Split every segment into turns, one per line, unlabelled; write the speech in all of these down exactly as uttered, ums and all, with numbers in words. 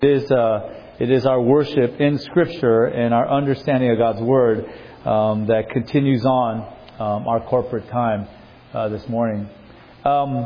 It is, uh, it is our worship in Scripture and our understanding of God's Word um, that continues on um, our corporate time uh, this morning. Um,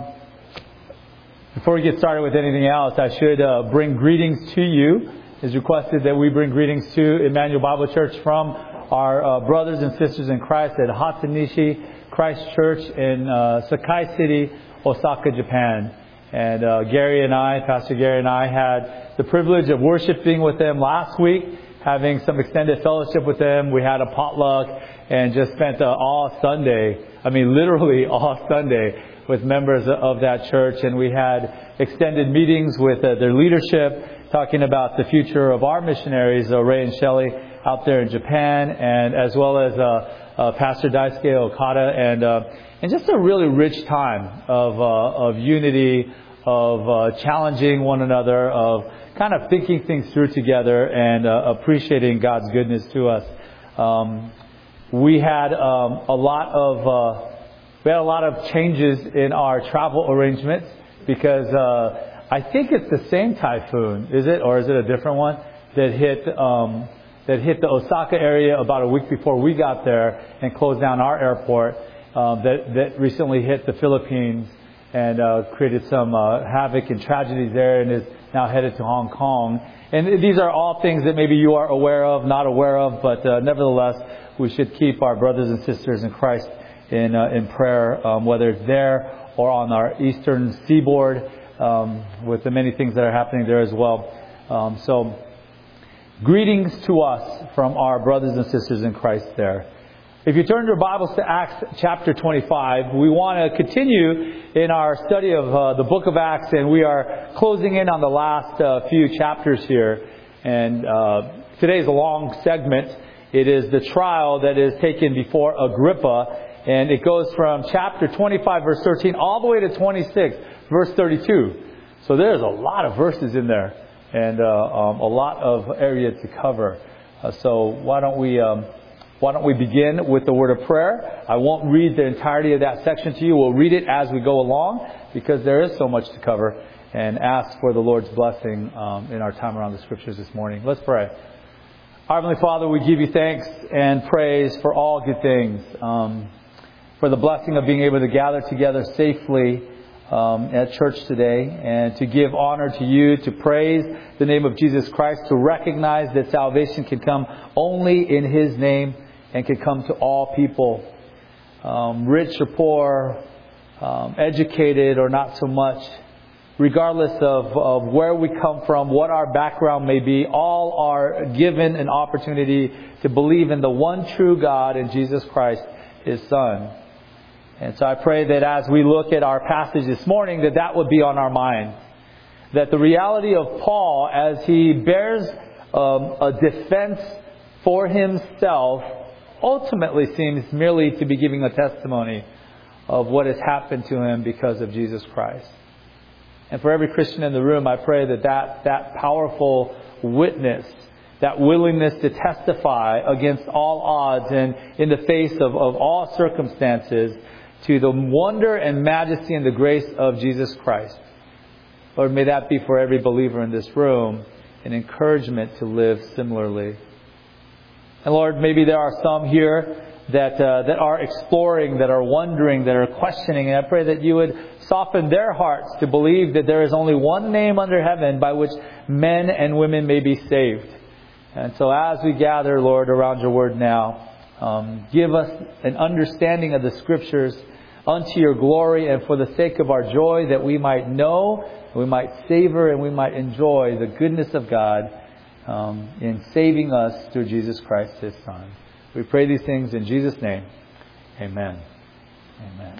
before we get started with anything else, I should uh, bring greetings to you. It's requested that we bring greetings to Emmanuel Bible Church from our uh, brothers and sisters in Christ at Hatsunishi Christ Church in uh, Sakai City, Osaka, Japan. And uh, Gary and I, Pastor Gary and I, had the privilege of worshiping with them last week, having some extended fellowship with them. We had a potluck and just spent uh, all Sunday, I mean literally all Sunday, with members of that church. And we had extended meetings with uh, their leadership, talking about the future of our missionaries, uh, Ray and Shelley, out there in Japan, and as well as uh, uh, Pastor Daisuke Okada, and uh, and just a really rich time of uh, of unity, of uh, challenging one another, of kind of thinking things through together, and uh, appreciating God's goodness to us. Um, we had um, a lot of uh, we had a lot of changes in our travel arrangements because uh, I think it's the same typhoon, is it, or is it a different one that hit um, that hit the Osaka area about a week before we got there and closed down our airport. Um, that that recently hit the Philippines and uh, created some uh, havoc and tragedies there, and is now headed to Hong Kong. And these are all things that maybe you are aware of, not aware of, but uh, nevertheless, we should keep our brothers and sisters in Christ in uh, in prayer, um, whether it's there or on our eastern seaboard, um, with the many things that are happening there as well. Um, so, greetings to us from our brothers and sisters in Christ there. If you turn your Bibles to Acts chapter twenty-five, we want to continue in our study of uh, the book of Acts, and we are closing in on the last uh, few chapters here. And uh, today's a long segment. It is the trial that is taken before Agrippa, and it goes from chapter twenty-five, verse thirteen, all the way to twenty-six, verse thirty-two. So there's a lot of verses in there, and uh, um, a lot of area to cover. Uh, so why don't we... Um, Why don't we begin with the word of prayer? I won't read the entirety of that section to you. We'll read it as we go along because there is so much to cover, and ask for the Lord's blessing um, in our time around the Scriptures this morning. Let's pray. Our Heavenly Father, we give you thanks and praise for all good things, um, for the blessing of being able to gather together safely um, at church today, and to give honor to you, to praise the name of Jesus Christ, to recognize that salvation can come only in His name, and can come to all people, um, rich or poor, um, educated or not so much, regardless of, of where we come from, what our background may be. All are given an opportunity to believe in the one true God and Jesus Christ, His Son. And so I pray that as we look at our passage this morning, that that would be on our minds. That the reality of Paul, as he bears um, a defense for himself, ultimately seems merely to be giving a testimony of what has happened to him because of Jesus Christ. And for every Christian in the room, I pray that that, that powerful witness, that willingness to testify against all odds and in the face of, of all circumstances to the wonder and majesty and the grace of Jesus Christ. Lord, may that be for every believer in this room an encouragement to live similarly. And Lord, maybe there are some here that uh, that are exploring, that are wondering, that are questioning. And I pray that you would soften their hearts to believe that there is only one name under heaven by which men and women may be saved. And so as we gather, Lord, around your word now, um, give us an understanding of the Scriptures unto your glory and for the sake of our joy, that we might know, we might savor, and we might enjoy the goodness of God Um, in saving us through Jesus Christ, His Son. We pray these things in Jesus' name. Amen. Amen.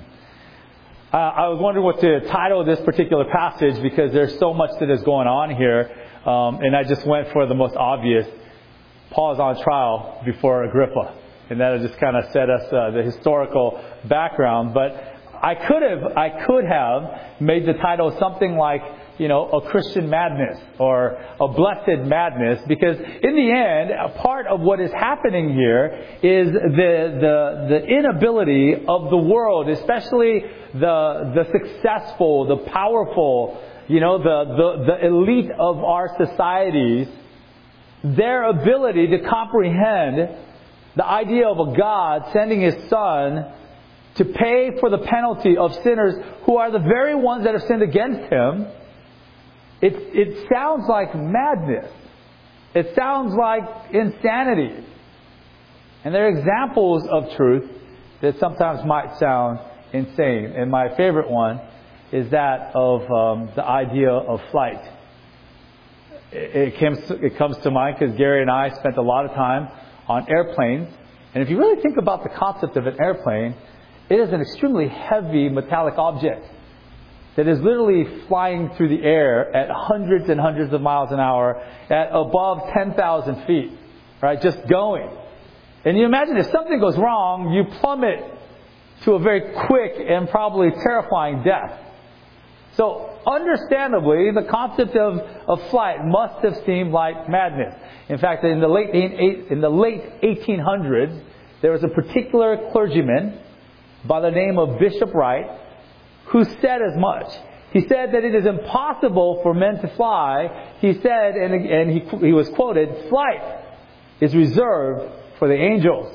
uh, I was wondering what to title this particular passage, because there's so much that is going on here. Um, and I just went for the most obvious. Paul is on trial before Agrippa. And that'll just kind of set us uh, the historical background. But I could have, I could have made the title something like, you know, a Christian madness or a blessed madness, because in the end, a part of what is happening here is the the the inability of the world, especially the the successful, the powerful, you know, the, the, the elite of our societies, their ability to comprehend the idea of a God sending His Son to pay for the penalty of sinners who are the very ones that have sinned against Him, it, it sounds like madness. It sounds like insanity. And there are examples of truth that sometimes might sound insane. And my favorite one is that of um, the idea of flight. It, it, comes, it comes to mind because Gary and I spent a lot of time on airplanes. And if you really think about the concept of an airplane, it is an extremely heavy metallic object that is literally flying through the air at hundreds and hundreds of miles an hour at above ten thousand feet, right? Just going. And you imagine if something goes wrong, you plummet to a very quick and probably terrifying death. So, understandably, the concept of, of flight must have seemed like madness. In fact, in the late in the late eighteen hundreds, there was a particular clergyman by the name of Bishop Wright who said as much. He said that it is impossible for men to fly. He said, and, and he, he was quoted, "Flight is reserved for the angels."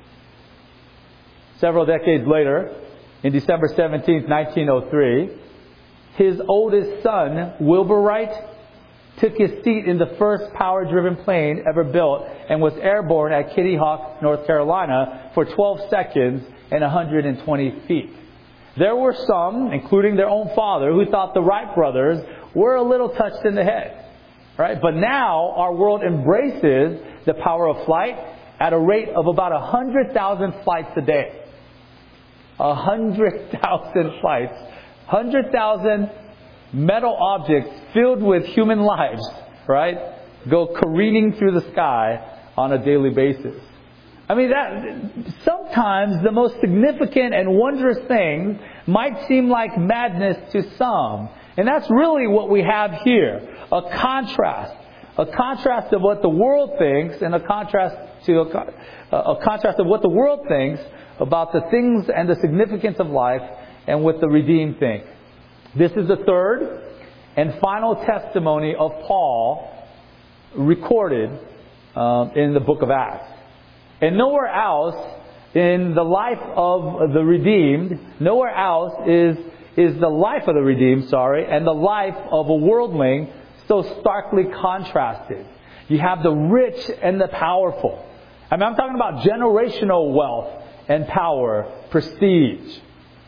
Several decades later, in December seventeenth, nineteen oh three, his oldest son, Wilbur Wright, took his seat in the first power-driven plane ever built and was airborne at Kitty Hawk, North Carolina for twelve seconds and one hundred twenty feet. There were some, including their own father, who thought the Wright brothers were a little touched in the head. Right? But now our world embraces the power of flight at a rate of about one hundred thousand flights a day. one hundred thousand flights. one hundred thousand metal objects filled with human lives, right, go careening through the sky on a daily basis. I mean, that sometimes the most significant and wondrous things might seem like madness to some. And that's really what we have here. A contrast. A contrast of what the world thinks and a contrast to a, a contrast of what the world thinks about the things and the significance of life and what the redeemed think. This is the third and final testimony of Paul recorded um, in the book of Acts. And nowhere else in the life of the redeemed, nowhere else is, is the life of the redeemed, sorry, and the life of a worldling so starkly contrasted. You have the rich and the powerful. I mean, I'm talking about generational wealth and power, prestige,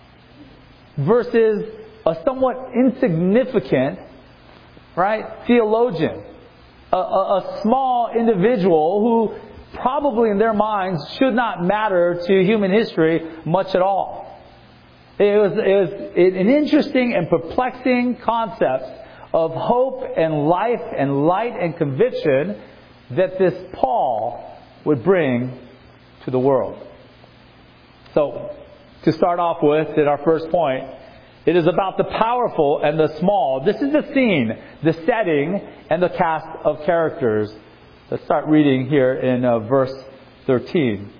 versus a somewhat insignificant, right, theologian, a, a, a small individual who probably in their minds should not matter to human history much at all. It was, it was an interesting and perplexing concept of hope and life and light and conviction that this Paul would bring to the world. So, to start off with, at our first point, it is about the powerful and the small. This is the scene, the setting, and the cast of characters. Let's start reading here in uh, verse thirteen.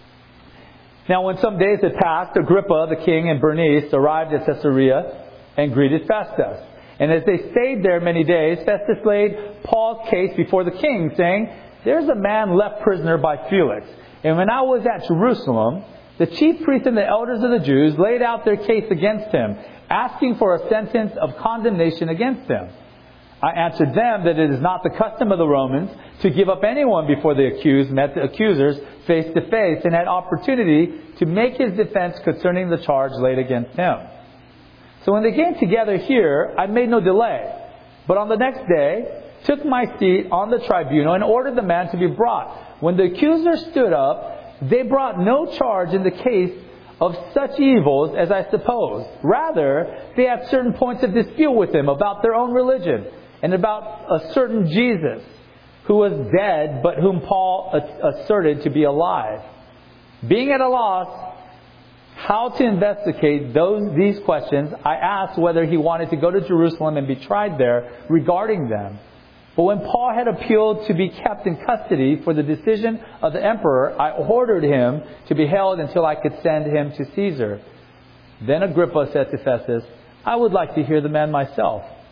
Now, when some days had passed, Agrippa, the king, and Bernice arrived at Caesarea and greeted Festus. And as they stayed there many days, Festus laid Paul's case before the king, saying, "There's a man left prisoner by Felix. And when I was at Jerusalem, the chief priests and the elders of the Jews laid out their case against him, asking for a sentence of condemnation against him. I answered them that it is not the custom of the Romans to give up anyone before the accused met the accusers face to face and had opportunity to make his defense concerning the charge laid against him. So when they came together here, I made no delay, but on the next day took my seat on the tribunal and ordered the man to be brought. When the accusers stood up, they brought no charge in the case of such evils as I supposed. Rather, they had certain points of dispute with him about their own religion and about a certain Jesus who was dead but whom Paul asserted to be alive. Being at a loss how to investigate those these questions, I asked whether he wanted to go to Jerusalem and be tried there regarding them. But when Paul had appealed to be kept in custody for the decision of the emperor, I ordered him to be held until I could send him to Caesar. Then Agrippa said to Festus, I would like to hear the man myself.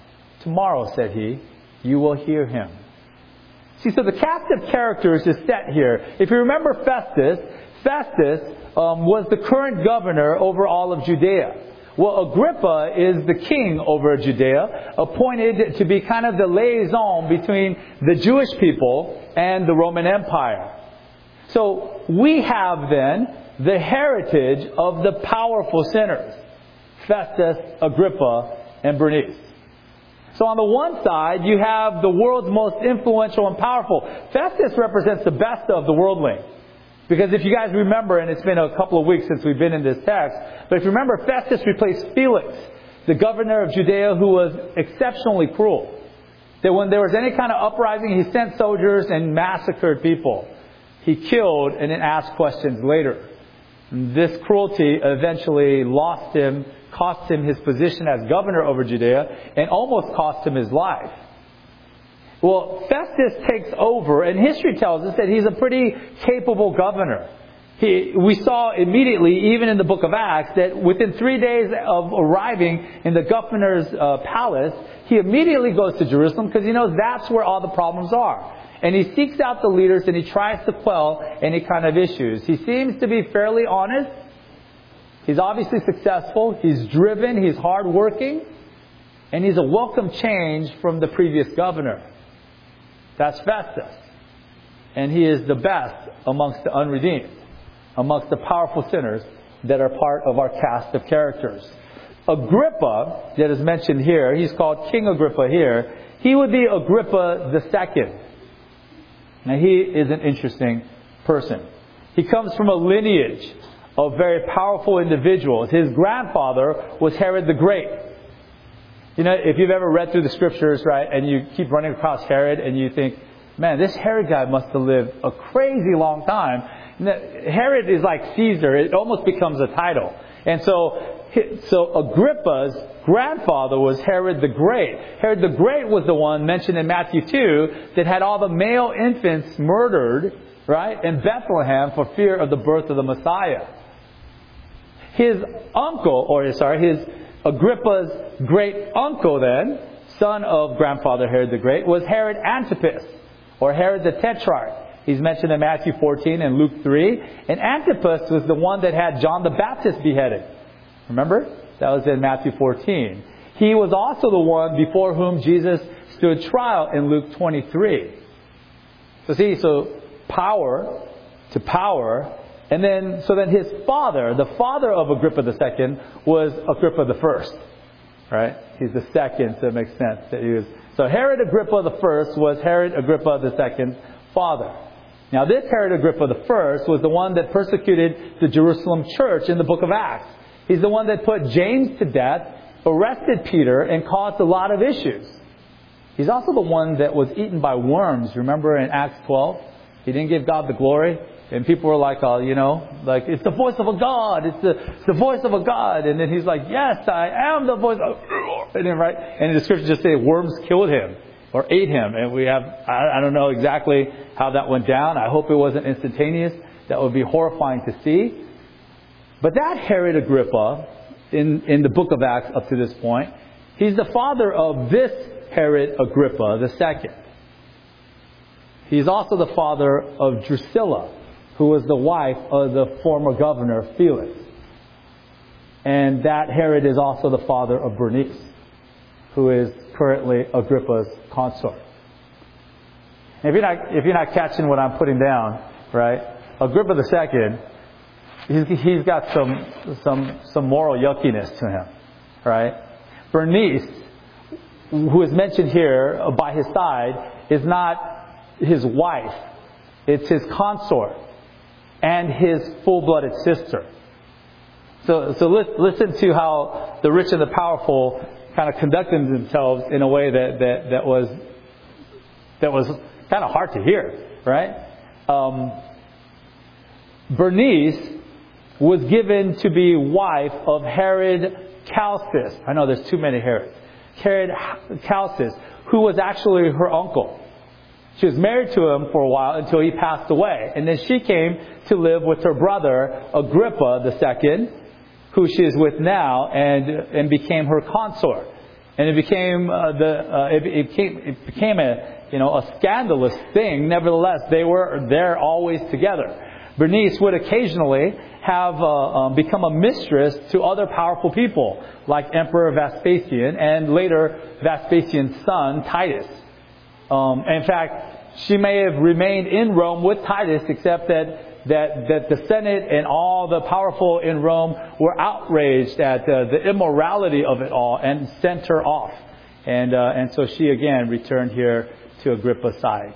Tomorrow, said he, you will hear him. See, so the cast of characters is set here. If you remember Festus, Festus um, was the current governor over all of Judea. Well, Agrippa is the king over Judea, appointed to be kind of the liaison between the Jewish people and the Roman Empire. So we have then the heritage of the powerful sinners, Festus, Agrippa, and Bernice. So on the one side, you have the world's most influential and powerful. Festus represents the best of the worldling. Because if you guys remember, and it's been a couple of weeks since we've been in this text, but if you remember, Festus replaced Felix, the governor of Judea, who was exceptionally cruel. That when there was any kind of uprising, he sent soldiers and massacred people. He killed and then asked questions later. This cruelty eventually lost him, cost him his position as governor over Judea, and almost cost him his life. Well, Festus takes over, and history tells us that he's a pretty capable governor. He, we saw immediately, even in the book of Acts, that within three days of arriving in the governor's uh, palace, he immediately goes to Jerusalem because he knows that's where all the problems are. And he seeks out the leaders and he tries to quell any kind of issues. He seems to be fairly honest. He's obviously successful. He's driven. He's hardworking. And he's a welcome change from the previous governor. That's Festus. And he is the best amongst the unredeemed, amongst the powerful sinners that are part of our cast of characters. Agrippa, that is mentioned here, he's called King Agrippa here. He would be Agrippa the Second. Now he is an interesting person. He comes from a lineage of very powerful individuals. His grandfather was Herod the Great. You know, if you've ever read through the scriptures, right, and you keep running across Herod and you think, man, this Herod guy must have lived a crazy long time. Herod is like Caesar. It almost becomes a title. And so, so Agrippa's grandfather was Herod the Great. Herod the Great was the one mentioned in Matthew two that had all the male infants murdered, right, in Bethlehem for fear of the birth of the Messiah. His uncle, or sorry, his Agrippa's great uncle then, son of grandfather Herod the Great, was Herod Antipas, or Herod the Tetrarch. He's mentioned in Matthew fourteen and Luke three. And Antipas was the one that had John the Baptist beheaded. Remember? That was in Matthew fourteen. He was also the one before whom Jesus stood trial in Luke twenty-three. So see, so power to power. And then, so then his father, the father of Agrippa the Second, was Agrippa the First. Right? He's the second, so it makes sense that he was. So Herod Agrippa the First was Herod Agrippa the Second's father. Now this Herod Agrippa the First was the one that persecuted the Jerusalem church in the book of Acts. He's the one that put James to death, arrested Peter, and caused a lot of issues. He's also the one that was eaten by worms. Remember in Acts twelve? He didn't give God the glory. And people were like, oh, you know, like, it's the voice of a God. It's the, it's the voice of a God. And then he's like, yes, I am the voice of... And then, right? And the scripture just say worms killed him or ate him. And we have, I, I don't know exactly how that went down. I hope it wasn't instantaneous. That would be horrifying to see. But that Herod Agrippa, in, in the book of Acts up to this point, he's the father of this Herod Agrippa the Second. He's also the father of Drusilla, who was the wife of the former governor Felix. And that Herod is also the father of Bernice, who is currently Agrippa's consort. If you're not, if you're not catching what I'm putting down, right? Agrippa the Second, he's, he's got some, some, some moral yuckiness to him, right? Bernice, who is mentioned here by his side, is not his wife. It's his consort and his full-blooded sister. So, so listen to how the rich and the powerful kind of conducted themselves in a way that, that, that was that was kind of hard to hear, right? Um, Bernice was given to be wife of Herod Chalcis. I know there's too many Herods. Herod Chalcis, who was actually her uncle. She was married to him for a while until he passed away. And then she came to live with her brother, Agrippa the Second, who she is with now, and, and became her consort. And it became uh, the uh, it, it became it became a you know a scandalous thing. Nevertheless, they were there always together. Bernice would occasionally have uh, um, become a mistress to other powerful people, like Emperor Vespasian and later Vespasian's son Titus. Um, in fact, she may have remained in Rome with Titus, except that. That, that the Senate and all the powerful in Rome were outraged at uh, the immorality of it all and sent her off. And uh, and so she again returned here to Agrippa's side.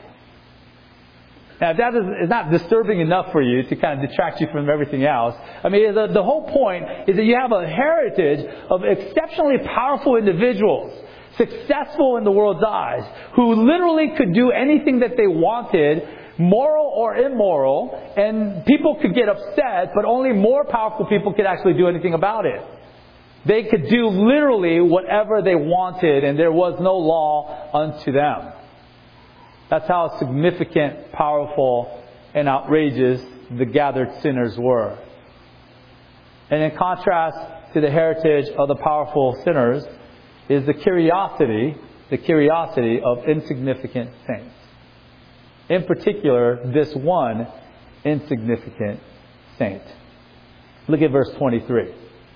Now, if that is, is not disturbing enough for you to kind of detract you from everything else, I mean, the, the whole point is that you have a heritage of exceptionally powerful individuals, successful in the world's eyes, who literally could do anything that they wanted, moral or immoral, and people could get upset, but only more powerful people could actually do anything about it. They could do literally whatever they wanted, and there was no law unto them. That's how significant, powerful, and outrageous the gathered sinners were. And in contrast to the heritage of the powerful sinners is the curiosity, the curiosity of insignificant saints. In particular, this one insignificant saint. Look at verse twenty-three.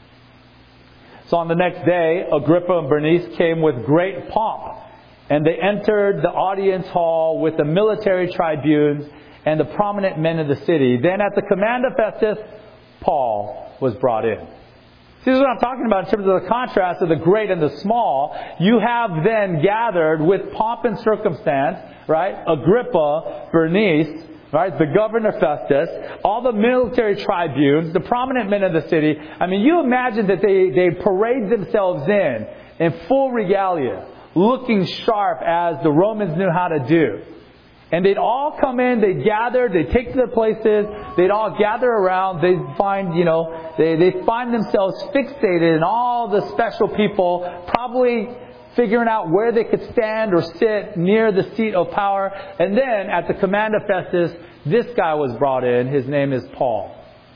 So on the next day, Agrippa and Bernice came with great pomp, and they entered the audience hall with the military tribunes and the prominent men of the city. Then at the command of Festus, Paul was brought in. See, this is what I'm talking about in terms of the contrast of the great and the small. You have then gathered with pomp and circumstance, right? Agrippa, Bernice, right? The governor Festus, all the military tribunes, the prominent men of the city. I mean, you imagine that they, they parade themselves in, in full regalia, looking sharp as the Romans knew how to do. And they'd all come in, they'd gather, they'd take their places, they'd all gather around, they'd find, you know, they, they'd find themselves fixated in all the special people, probably figuring out where they could stand or sit near the seat of power. And then, at the command of Festus, this guy was brought in. His name is Paul.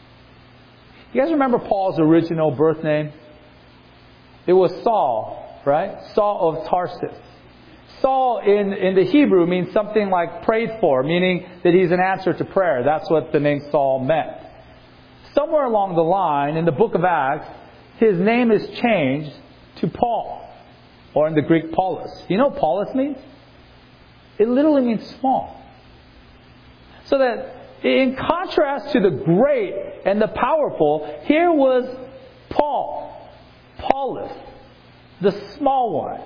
You guys remember Paul's original birth name? It was Saul, right? Saul of Tarsus. Saul in, in the Hebrew means something like prayed for, meaning that he's an answer to prayer. That's what the name Saul meant. Somewhere along the line, in the book of Acts, his name is changed to Paul, or in the Greek, Paulus. You know what Paulus means? It literally means small. So that in contrast to the great and the powerful, here was Paul, Paulus, the small one.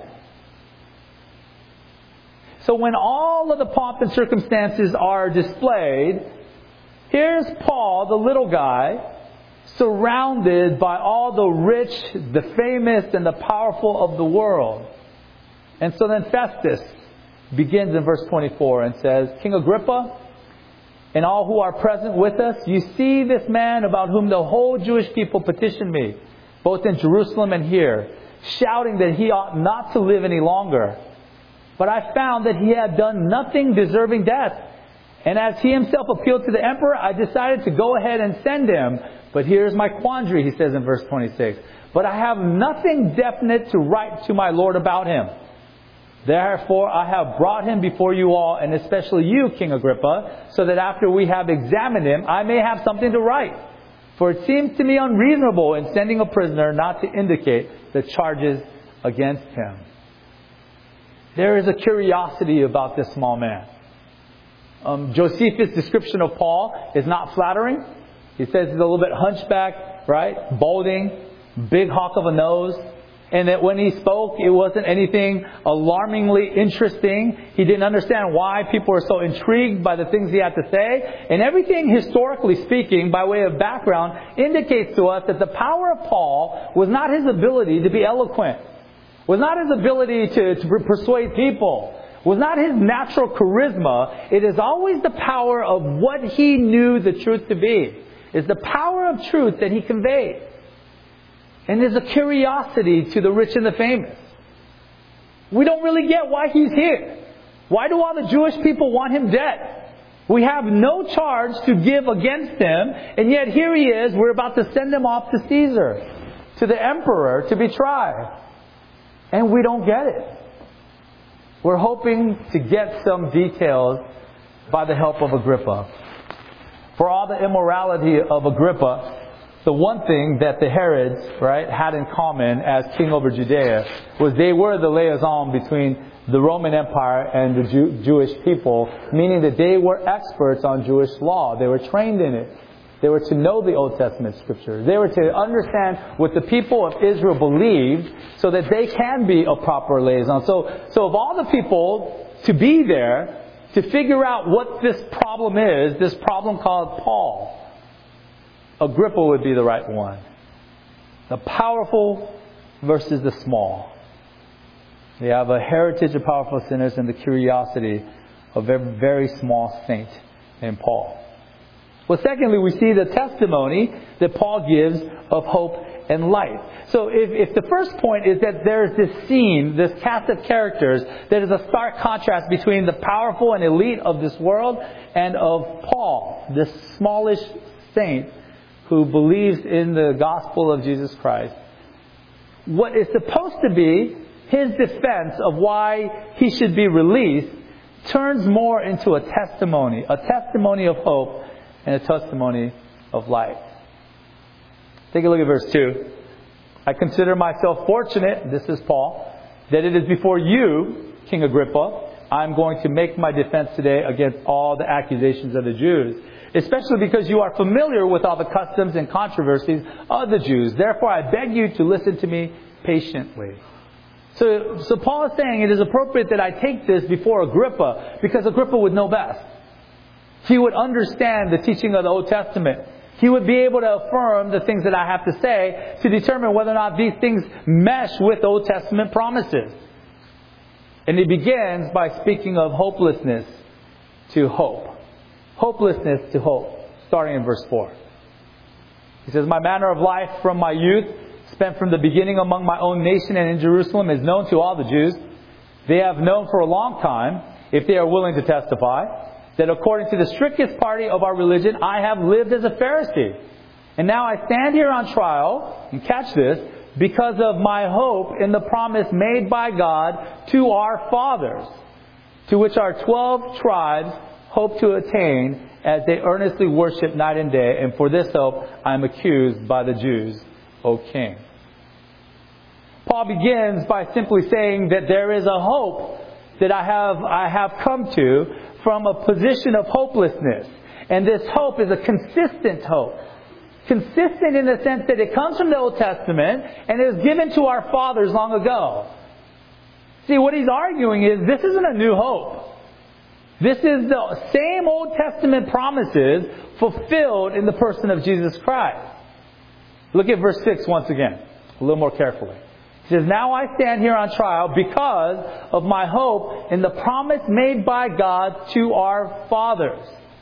So when all of the pomp and circumstances are displayed, here's Paul, the little guy, surrounded by all the rich, the famous, and the powerful of the world. And so then Festus begins in verse twenty-four and says, King Agrippa, and all who are present with us, you see this man about whom the whole Jewish people petitioned me, both in Jerusalem and here, shouting that he ought not to live any longer. But I found that he had done nothing deserving death. And as he himself appealed to the emperor, I decided to go ahead and send him. But here's my quandary, he says in verse twenty-six. But I have nothing definite to write to my Lord about him. Therefore, I have brought him before you all, and especially you, King Agrippa, so that after we have examined him, I may have something to write. For it seems to me unreasonable in sending a prisoner not to indicate the charges against him. There is a curiosity about this small man. Um, Josephus' description of Paul is not flattering. He says he's a little bit hunchback, right? Balding, big hawk of a nose. And that when he spoke, it wasn't anything alarmingly interesting. He didn't understand why people were so intrigued by the things he had to say. And everything, historically speaking, by way of background, indicates to us that the power of Paul was not his ability to be eloquent, was not his ability to, to persuade people, was not his natural charisma. It is always the power of what he knew the truth to be. It's the power of truth that he conveyed. And there's a curiosity to the rich and the famous. We don't really get why he's here. Why do all the Jewish people want him dead? We have no charge to give against him, and yet here he is. We're about to send him off to Caesar, to the emperor, to be tried. And we don't get it. We're hoping to get some details by the help of Agrippa. For all the immorality of Agrippa, the one thing that the Herods, right, had in common as king over Judea was they were the liaison between the Roman Empire and the Jew- Jewish people, meaning that they were experts on Jewish law. They were trained in it. They were to know the Old Testament Scriptures. They were to understand what the people of Israel believed so that they can be a proper liaison. So, so of all the people to be there, to figure out what this problem is, this problem called Paul, Agrippa would be the right one. The powerful versus the small. They have a heritage of powerful sinners and the curiosity of a very small saint named Paul. Well, secondly, we see the testimony that Paul gives of hope and light. So if, if the first point is that there's this scene, this cast of characters, that is a stark contrast between the powerful and elite of this world and of Paul, this smallish saint who believes in the gospel of Jesus Christ. What is supposed to be his defense of why he should be released turns more into a testimony, a testimony of hope and a testimony of light. Take a look at verse two. I consider myself fortunate, this is Paul, that it is before you, King Agrippa, I'm going to make my defense today against all the accusations of the Jews, especially because you are familiar with all the customs and controversies of the Jews. Therefore, I beg you to listen to me patiently. So, so Paul is saying it is appropriate that I take this before Agrippa, because Agrippa would know best. He would understand the teaching of the Old Testament. He would be able to affirm the things that I have to say to determine whether or not these things mesh with Old Testament promises. And he begins by speaking of hopelessness to hope. Hopelessness to hope, starting in verse four. He says, my manner of life from my youth, spent from the beginning among my own nation and in Jerusalem, is known to all the Jews. They have known for a long time, if they are willing to testify, that according to the strictest party of our religion, I have lived as a Pharisee. And now I stand here on trial, and catch this, because of my hope in the promise made by God to our fathers, to which our twelve tribes hope to attain as they earnestly worship night and day. And for this hope I am accused by the Jews, O King. Paul begins by simply saying that there is a hope that I have, I have come to from a position of hopelessness. And this hope is a consistent hope. Consistent in the sense that it comes from the Old Testament and is given to our fathers long ago. See, what he's arguing is this isn't a new hope. This is the same Old Testament promises fulfilled in the person of Jesus Christ. Look at verse six once again, a little more carefully. He says, now I stand here on trial because of my hope in the promise made by God to our fathers.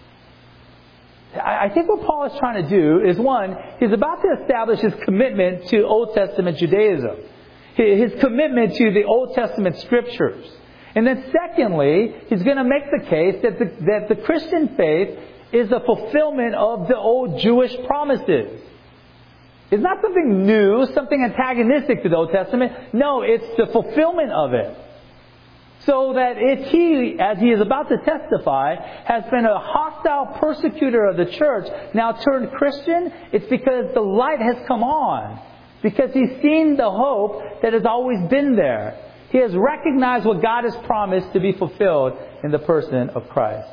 I think what Paul is trying to do is, one, he's about to establish his commitment to Old Testament Judaism. His commitment to the Old Testament Scriptures. And then secondly, he's going to make the case that the, that the Christian faith is a fulfillment of the old Jewish promises. It's not something new, something antagonistic to the Old Testament. No, it's the fulfillment of it. So that if he, as he is about to testify, has been a hostile persecutor of the church, now turned Christian, it's because the light has come on. Because he's seen the hope that has always been there. He has recognized what God has promised to be fulfilled in the person of Christ.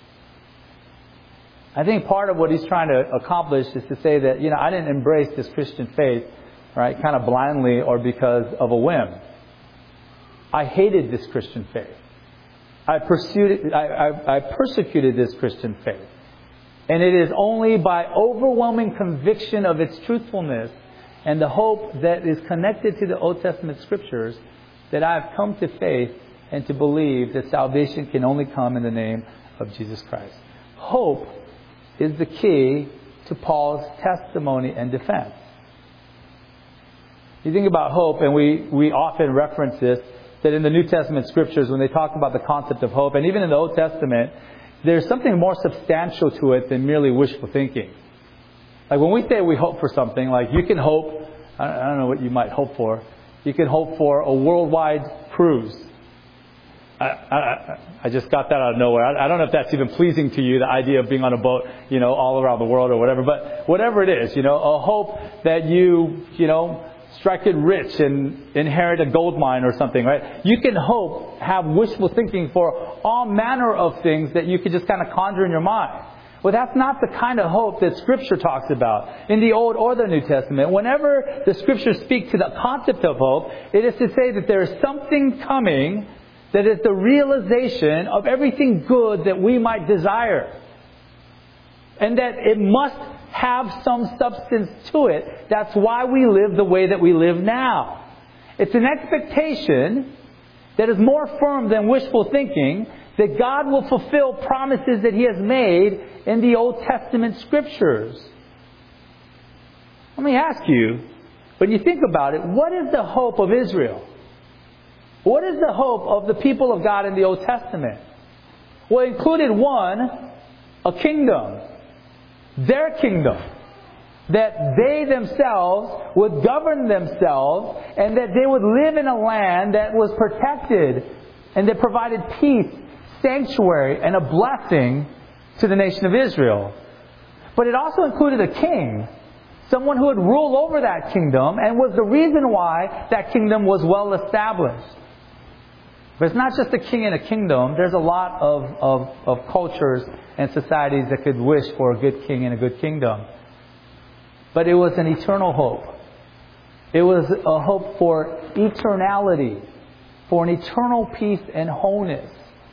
I think part of what he's trying to accomplish is to say that, you know, I didn't embrace this Christian faith, right, kind of blindly or because of a whim. I hated this Christian faith. I pursued, I, I, I persecuted this Christian faith. And it is only by overwhelming conviction of its truthfulness and the hope that is connected to the Old Testament Scriptures that I have come to faith and to believe that salvation can only come in the name of Jesus Christ. Hope is the key to Paul's testimony and defense. You think about hope, and we, we often reference this, that in the New Testament Scriptures, when they talk about the concept of hope, and even in the Old Testament, there's something more substantial to it than merely wishful thinking. Like when we say we hope for something, like you can hope, I don't know what you might hope for, You can hope for a worldwide cruise. I, I, I just got that out of nowhere. I, I don't know if that's even pleasing to you, the idea of being on a boat, you know, all around the world or whatever. But whatever it is, you know, a hope that you, you know, strike it rich and inherit a gold mine or something, right? You can hope, have wishful thinking for all manner of things that you could just kind of conjure in your mind. Well, that's not the kind of hope that Scripture talks about in the Old or the New Testament. Whenever the Scriptures speak to the concept of hope, it is to say that there is something coming that is the realization of everything good that we might desire. And that it must have some substance to it. That's why we live the way that we live now. It's an expectation that is more firm than wishful thinking that God will fulfill promises that He has made in the Old Testament Scriptures. Let me ask you, when you think about it, what is the hope of Israel? What is the hope of the people of God in the Old Testament? Well, it included one, a kingdom. Their kingdom. That they themselves would govern themselves and that they would live in a land that was protected and that provided peace, sanctuary, and a blessing to the nation of Israel. But it also included a king. Someone who would rule over that kingdom and was the reason why that kingdom was well established. But it's not just a king and a kingdom. There's a lot of, of, of cultures and societies that could wish for a good king and a good kingdom. But it was an eternal hope. It was a hope for eternality, for an eternal peace and wholeness.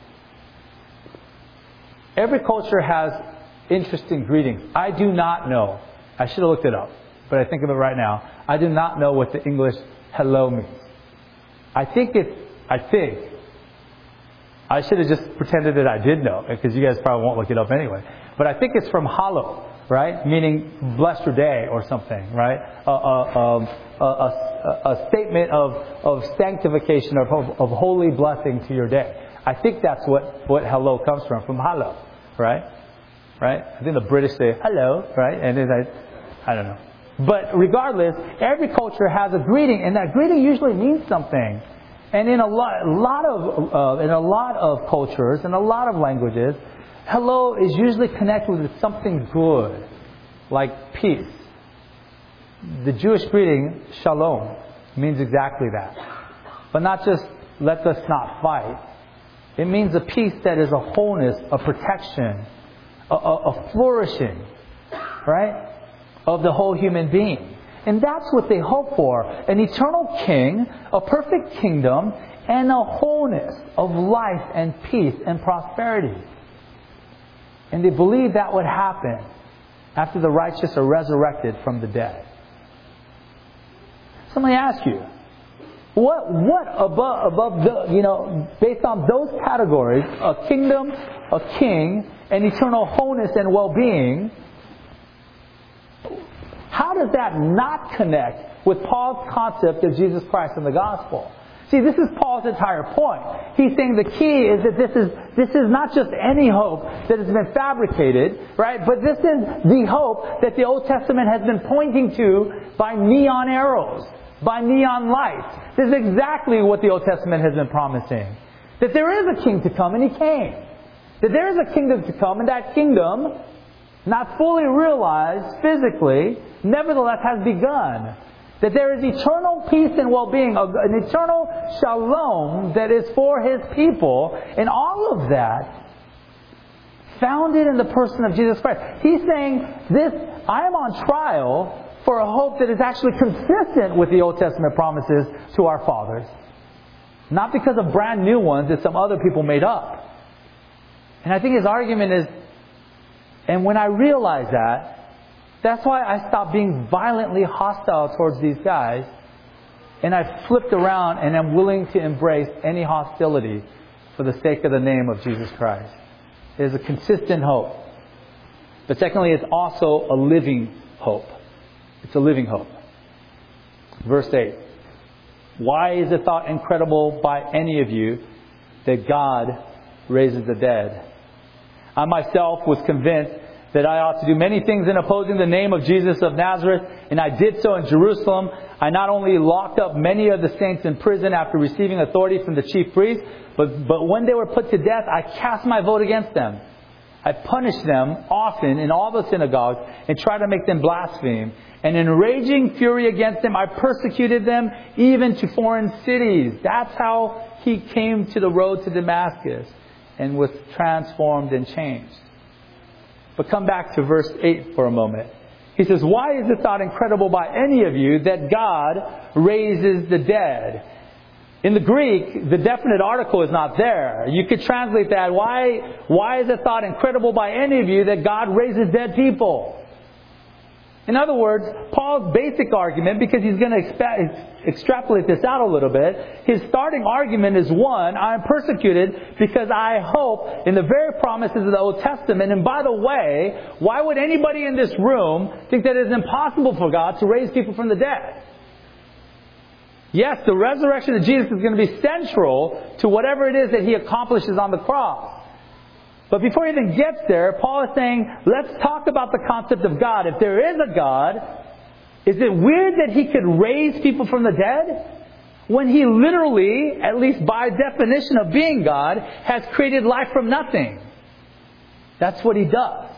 Every culture has interesting greetings. I do not know. I should have looked it up, but I think of it right now. I do not know what the English hello means. I think it's, I think, I should have just pretended that I did know, because you guys probably won't look it up anyway. But I think it's from hallow, right? Meaning bless your day or something, right? A, a, a, a, a statement of, of sanctification, of, of, of holy blessing to your day. I think that's what, what hello comes from, from hallow, right? Right? I think the British say hello, right? And then I, I don't know. But regardless, every culture has a greeting, and that greeting usually means something. And in a lot, a lot of, uh, in a lot of cultures, in a lot of languages, hello is usually connected with something good, like peace. The Jewish greeting, shalom, means exactly that. But not just let us not fight. It means a peace that is a wholeness, a protection, a, a, a flourishing, right, of the whole human being. And that's what they hope for. An eternal king, a perfect kingdom, and a wholeness of life and peace and prosperity. And they believe that would happen after the righteous are resurrected from the dead. So let me ask you, what what above above the, you know, based on those categories, a kingdom, a king, and eternal wholeness and well-being, how does that not connect with Paul's concept of Jesus Christ and the gospel? See, this is Paul's entire point. He's saying the key is that this is this is not just any hope that has been fabricated, right? But this is the hope that the Old Testament has been pointing to by neon arrows, by neon lights. This is exactly what the Old Testament has been promising. That there is a king to come, and he came. That there is a kingdom to come, and that kingdom, not fully realized physically, nevertheless has begun. That there is eternal peace and well-being, an eternal shalom that is for His people. And all of that founded in the person of Jesus Christ. He's saying, this, I am on trial for a hope that is actually consistent with the Old Testament promises to our fathers. Not because of brand new ones that some other people made up. And I think his argument is, and when I realized that, that's why I stopped being violently hostile towards these guys, and I flipped around and am willing to embrace any hostility for the sake of the name of Jesus Christ. It is a consistent hope. But secondly, it's also a living hope. It's a living hope. Verse eight. Why is it thought incredible by any of you that God raises the dead? I myself was convinced that I ought to do many things in opposing the name of Jesus of Nazareth, and I did so in Jerusalem. I not only locked up many of the saints in prison after receiving authority from the chief priests, but, but when they were put to death, I cast my vote against them. I punished them often in all the synagogues and tried to make them blaspheme. And in raging fury against them, I persecuted them even to foreign cities. That's how he came to the road to Damascus and was transformed and changed. But come back to verse eight for a moment. He says, why is it thought incredible by any of you that God raises the dead? In the Greek, the definite article is not there. You could translate that, why, why is it thought incredible by any of you that God raises dead people? In other words, Paul's basic argument, because he's going to expa- extrapolate this out a little bit, his starting argument is one, I am persecuted because I hope in the very promises of the Old Testament. And by the way, why would anybody in this room think that it is impossible for God to raise people from the dead? Yes, the resurrection of Jesus is going to be central to whatever it is that he accomplishes on the cross. But before he even gets there, Paul is saying, let's talk about the concept of God. If there is a God, is it weird that he could raise people from the dead? When he literally, at least by definition of being God, has created life from nothing. That's what he does.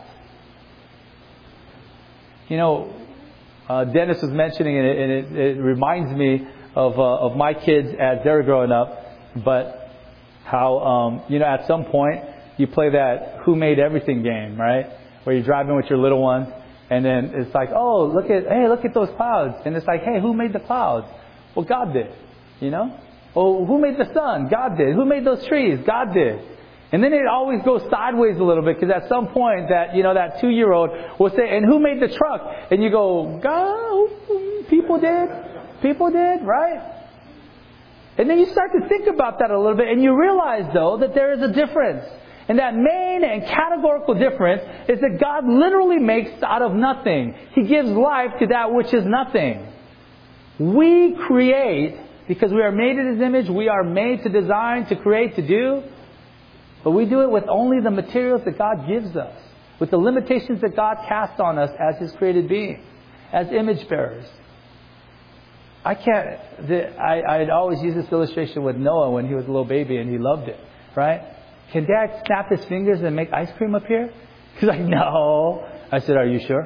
You know, uh, Dennis was mentioning it, and it, it reminds me of uh, of my kids as they're growing up. But how, um, you know, at some point, you play that who made everything game, right? Where you're driving with your little ones, and then it's like, oh, look at, hey, look at those clouds. And it's like, hey, who made the clouds? Well, God did, you know? Oh, who made the sun? God did. Who made those trees? God did. And then it always goes sideways a little bit, because at some point that, you know, that two-year-old will say, and who made the truck? And you go, God, people did. People did, right? And then you start to think about that a little bit, and you realize, though, that there is a difference. And that main and categorical difference is that God literally makes out of nothing. He gives life to that which is nothing. We create, because we are made in His image, we are made to design, to create, to do. But we do it with only the materials that God gives us, with the limitations that God casts on us as His created beings, as image bearers. I can't, the, I, I'd always use this illustration with Noah when he was a little baby and he loved it, right? Can Dad snap his fingers and make ice cream up here? He's like, no. I said, are you sure?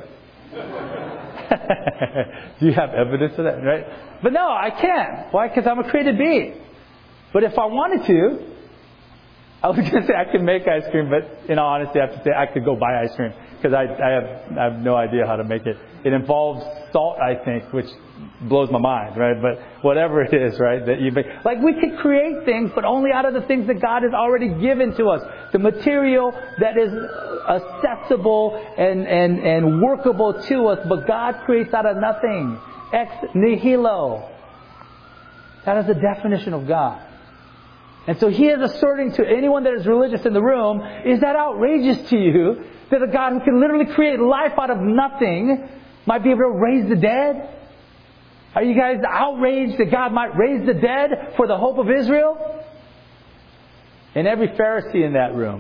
Do you have evidence of that, right? But no, I can't. Why? Because I'm a created being. But if I wanted to, I was going to say I could make ice cream, but in all honesty, I have to say I could go buy ice cream, because I, I have I have no idea how to make it. It involves salt, I think, which blows my mind, right? But whatever it is, right, that you make. Like, we could create things, but only out of the things that God has already given to us. The material that is accessible and, and, and workable to us, but God creates out of nothing. Ex nihilo. That is the definition of God. And so he is asserting to anyone that is religious in the room, is that outrageous to you that a God who can literally create life out of nothing might be able to raise the dead? Are you guys outraged that God might raise the dead for the hope of Israel? And every Pharisee in that room,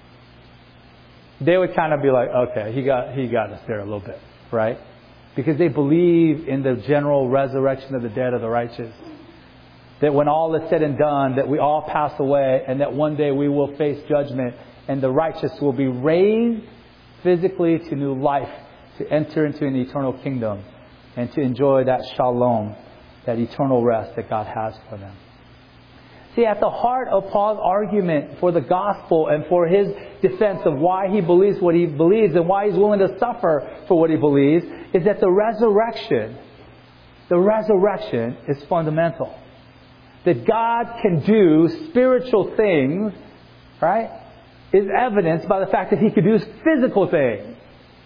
they would kind of be like, okay, he got he got us there a little bit, right? Because they believe in the general resurrection of the dead of the righteous. That when all is said and done, that we all pass away, and that one day we will face judgment, and the righteous will be raised physically to new life, to enter into an eternal kingdom, and to enjoy that shalom, that eternal rest that God has for them. See, at the heart of Paul's argument for the gospel and for his defense of why he believes what he believes and why he's willing to suffer for what he believes, is that the resurrection, the resurrection is fundamental. That God can do spiritual things, right, is evidenced by the fact that He could do physical things.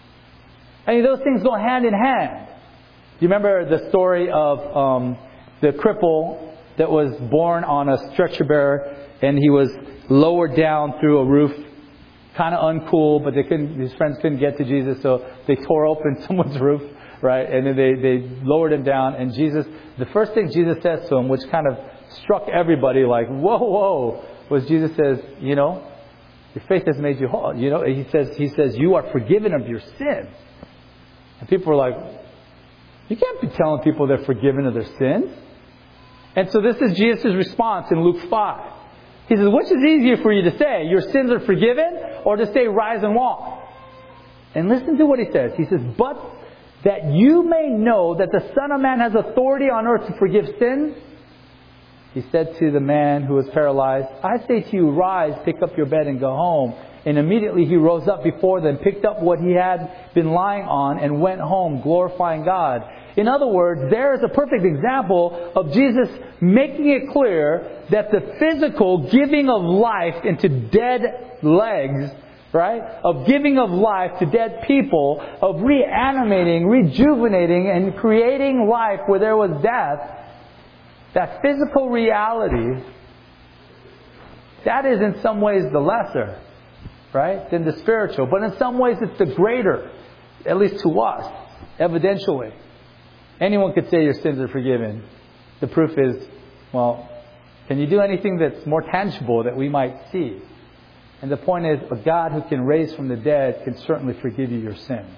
I mean, those things go hand in hand. Do you remember the story of um, the cripple that was born on a stretcher bearer, and he was lowered down through a roof, kind of uncool, but they couldn't, his friends couldn't get to Jesus, so they tore open someone's roof, right, and then they, they lowered him down, and Jesus, the first thing Jesus says to him, which kind of struck everybody like, whoa, whoa, was Jesus says, you know, your faith has made you whole. You know, he says, he says, you are forgiven of your sins. And people were like, You can't be telling people they're forgiven of their sins. And so this is Jesus' response in Luke five. He says, which is easier for you to say, your sins are forgiven, or to say, rise and walk? And listen to what he says. He says, but that you may know that the Son of Man has authority on earth to forgive sins, he said to the man who was paralyzed, I say to you, rise, pick up your bed and go home. And immediately he rose up before them, picked up what he had been lying on, and went home, glorifying God. In other words, there is a perfect example of Jesus making it clear that the physical giving of life into dead legs, right, of giving of life to dead people, of reanimating, rejuvenating, and creating life where there was death, that physical reality, that is in some ways the lesser, right, than the spiritual. But in some ways it's the greater, at least to us, evidentially. Anyone could say your sins are forgiven. The proof is, well, can you do anything that's more tangible that we might see? And the point is, a God who can raise from the dead can certainly forgive you your sins.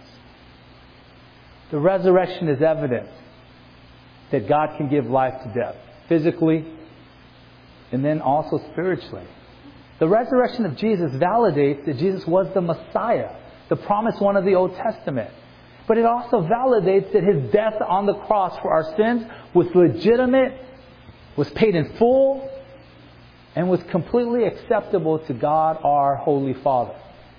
The resurrection is evidence that God can give life to death, physically, and then also spiritually. The resurrection of Jesus validates that Jesus was the Messiah, the promised one of the Old Testament. But it also validates that His death on the cross for our sins was legitimate, was paid in full, and was completely acceptable to God our Holy Father.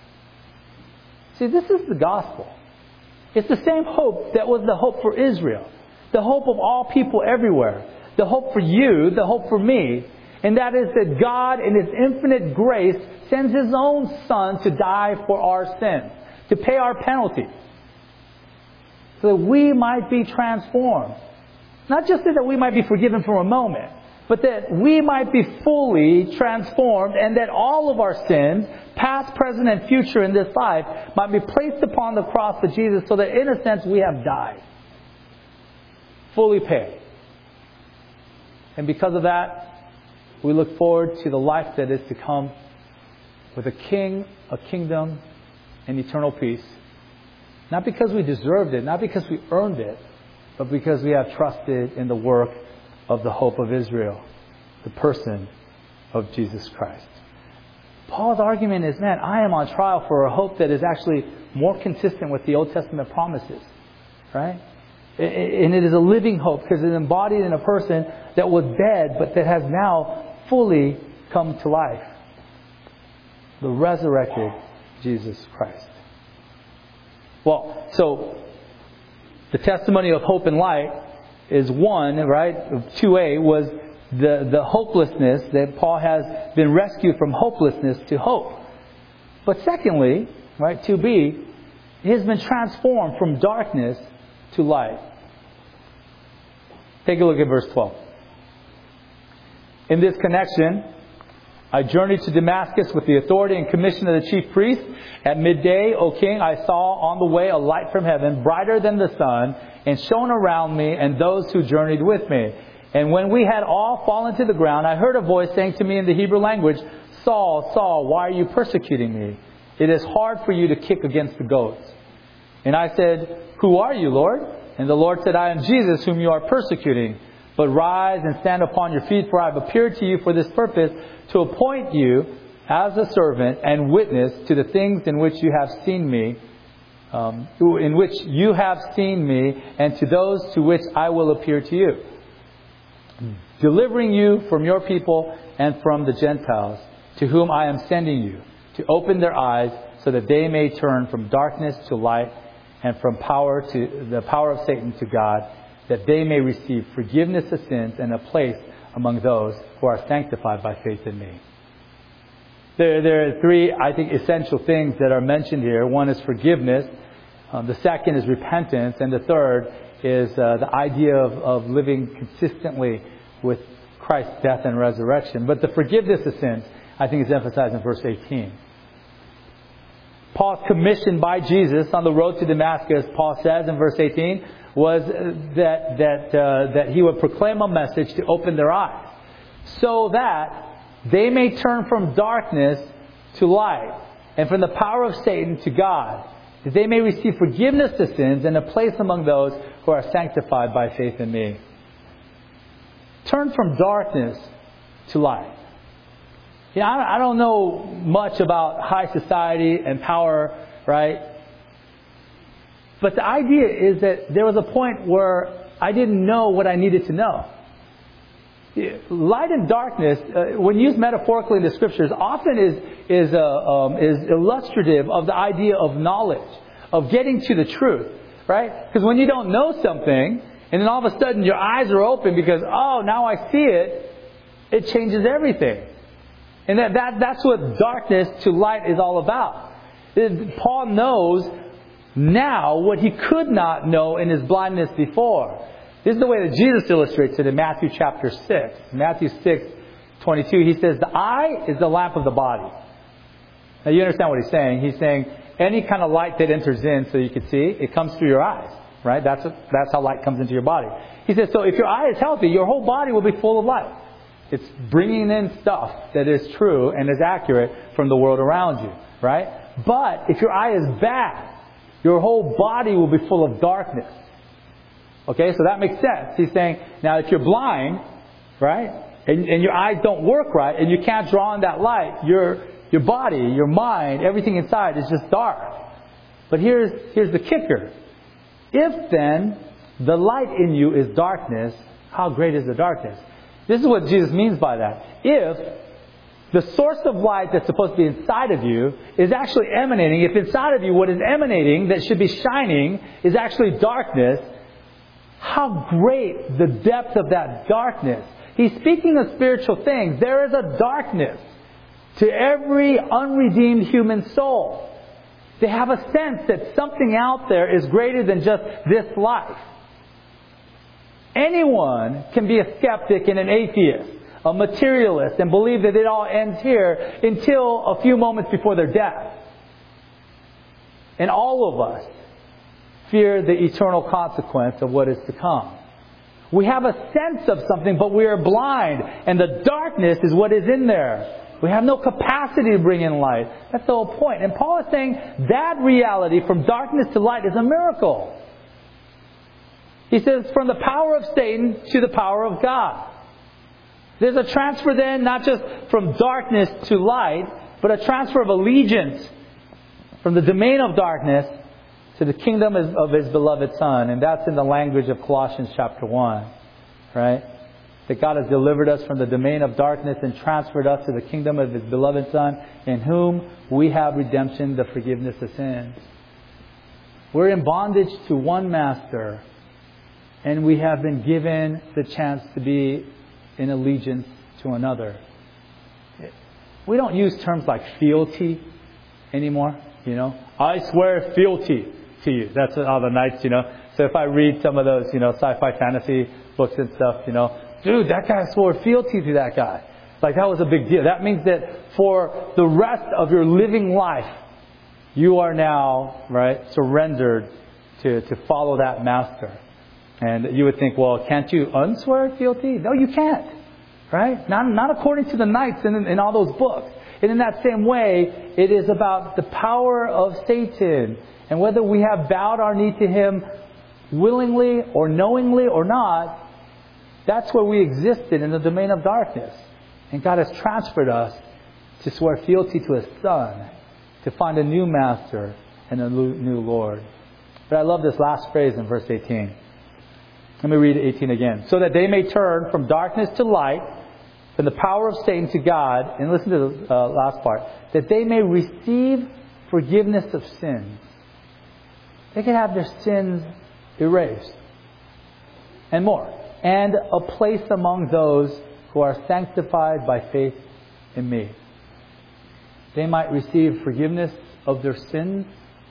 See, this is the gospel. It's the same hope that was the hope for Israel, the hope of all people everywhere, the hope for you, the hope for me. And that is that God, in His infinite grace, sends His own Son to die for our sins, to pay our penalty, so that we might be transformed. Not just that we might be forgiven for a moment, but that we might be fully transformed, and that all of our sins, past, present, and future in this life, might be placed upon the cross of Jesus, so that in a sense we have died. Fully paid. And because of that, we look forward to the life that is to come with a king, a kingdom, and eternal peace. Not because we deserved it, not because we earned it, but because we have trusted in the work of the hope of Israel, the person of Jesus Christ. Paul's argument is, man, I am on trial for a hope that is actually more consistent with the Old Testament promises. Right? And it is a living hope because it is embodied in a person that was dead but that has now fully come to life. The resurrected Jesus Christ. Well, so the testimony of hope and light is one, right? two A was the, the hopelessness that Paul has been rescued from hopelessness to hope. But secondly, right, two B, he has been transformed from darkness to light. Take a look at verse twelve. In this connection, I journeyed to Damascus with the authority and commission of the chief priest. At midday, O king, I saw on the way a light from heaven, brighter than the sun, and shone around me and those who journeyed with me. And when we had all fallen to the ground, I heard a voice saying to me in the Hebrew language, Saul, Saul, why are you persecuting me? It is hard for you to kick against the goats. And I said, Who are you, Lord? And the Lord said, I am Jesus, whom you are persecuting. But rise and stand upon your feet, for I have appeared to you for this purpose, to appoint you as a servant and witness to the things in which you have seen me, um, in which you have seen me, and to those to which I will appear to you, delivering you from your people and from the Gentiles, to whom I am sending you, to open their eyes, so that they may turn from darkness to light, and from power to the power of Satan to God, that they may receive forgiveness of sins and a place among those who are sanctified by faith in me. There, there are three, I think, essential things that are mentioned here. One is forgiveness. Um, the second is repentance. And the third is uh, the idea of, of living consistently with Christ's death and resurrection. But the forgiveness of sins, I think, is emphasized in verse eighteen. Paul's commission by Jesus on the road to Damascus, Paul says in verse eighteen, was that that uh, that he would proclaim a message to open their eyes, so that they may turn from darkness to light, and from the power of Satan to God, that they may receive forgiveness of sins and a place among those who are sanctified by faith in me. Turn from darkness to light. You know, I don't know much about high society and power, right? But the idea is that there was a point where I didn't know what I needed to know. Light and darkness, uh, when used metaphorically in the Scriptures, often is is uh, um, is illustrative of the idea of knowledge, of getting to the truth, right? Because when you don't know something, and then all of a sudden your eyes are open because, oh, now I see it, it changes everything. And that, that that's what darkness to light is all about. Paul knows now what he could not know in his blindness before. This is the way that Jesus illustrates it in Matthew chapter six. Matthew six twenty-two, he says, the eye is the lamp of the body. Now you understand what he's saying. He's saying any kind of light that enters in so you can see, it comes through your eyes. Right? That's what, that's how light comes into your body. He says, so if your eye is healthy, your whole body will be full of light. It's bringing in stuff that is true and is accurate from the world around you. Right? But if your eye is bad, your whole body will be full of darkness. Okay, so that makes sense. He's saying, now if you're blind, right, and, and your eyes don't work right, and you can't draw on that light, your your body, your mind, everything inside is just dark. But here's here's the kicker. If then the light in you is darkness, how great is the darkness? This is what Jesus means by that. If the source of light that's supposed to be inside of you is actually emanating, if inside of you what is emanating that should be shining is actually darkness, how great the depth of that darkness. He's speaking of spiritual things. There is a darkness to every unredeemed human soul. They have a sense that something out there is greater than just this life. Anyone can be a skeptic and an atheist, a materialist, and believe that it all ends here until a few moments before their death. And all of us fear the eternal consequence of what is to come. We have a sense of something, but we are blind. And the darkness is what is in there. We have no capacity to bring in light. That's the whole point. And Paul is saying that reality from darkness to light is a miracle. He says from the power of Satan to the power of God. There's a transfer then, not just from darkness to light, but a transfer of allegiance from the domain of darkness to the kingdom of His beloved Son. And that's in the language of Colossians chapter one. Right? That God has delivered us from the domain of darkness and transferred us to the kingdom of His beloved Son, in whom we have redemption, the forgiveness of sins. We're in bondage to one master, and we have been given the chance to be in allegiance to another. We don't use terms like fealty anymore. You know, I swear fealty to you. That's how the knights, you know. So if I read some of those, you know, sci-fi fantasy books and stuff, you know, dude, that guy swore fealty to that guy. Like, that was a big deal. That means that for the rest of your living life, you are now, right, surrendered to, to follow that master. And you would think, well, can't you unswear fealty? No, you can't. Right? Not, not according to the knights in, in all those books. And in that same way, it is about the power of Satan. And whether we have bowed our knee to him willingly or knowingly or not, that's where we existed, in the domain of darkness. And God has transferred us to swear fealty to His Son, to find a new master and a new Lord. But I love this last phrase in verse eighteen. Let me read eighteen again. So that they may turn from darkness to light, from the power of Satan to God. And listen to the uh, last part. That they may receive forgiveness of sins. They can have their sins erased. And more. And a place among those who are sanctified by faith in me. They might receive forgiveness of their sins.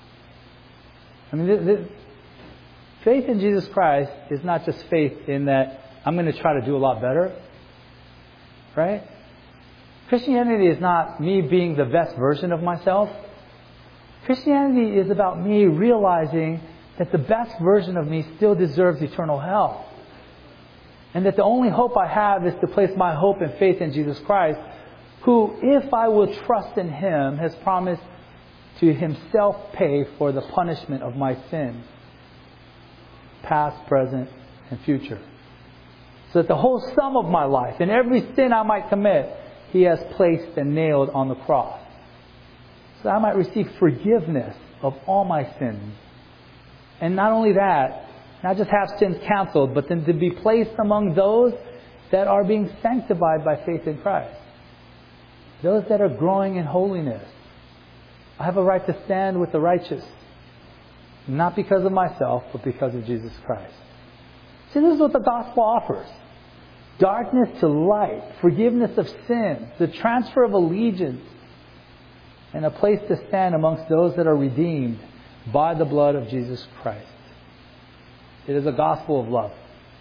I mean, this, this, faith in Jesus Christ is not just faith in that I'm going to try to do a lot better. Right? Christianity is not me being the best version of myself. Christianity is about me realizing that the best version of me still deserves eternal hell. And that the only hope I have is to place my hope and faith in Jesus Christ, who, if I will trust in Him, has promised to Himself pay for the punishment of my sins, past, present, and future. So that the whole sum of my life and every sin I might commit, He has placed and nailed on the cross. So that I might receive forgiveness of all my sins. And not only that, not just have sins canceled, but then to be placed among those that are being sanctified by faith in Christ. Those that are growing in holiness. I have a right to stand with the righteous. Not because of myself, but because of Jesus Christ. See, this is what the gospel offers. Darkness to light, forgiveness of sins, the transfer of allegiance, and a place to stand amongst those that are redeemed by the blood of Jesus Christ. It is a gospel of love.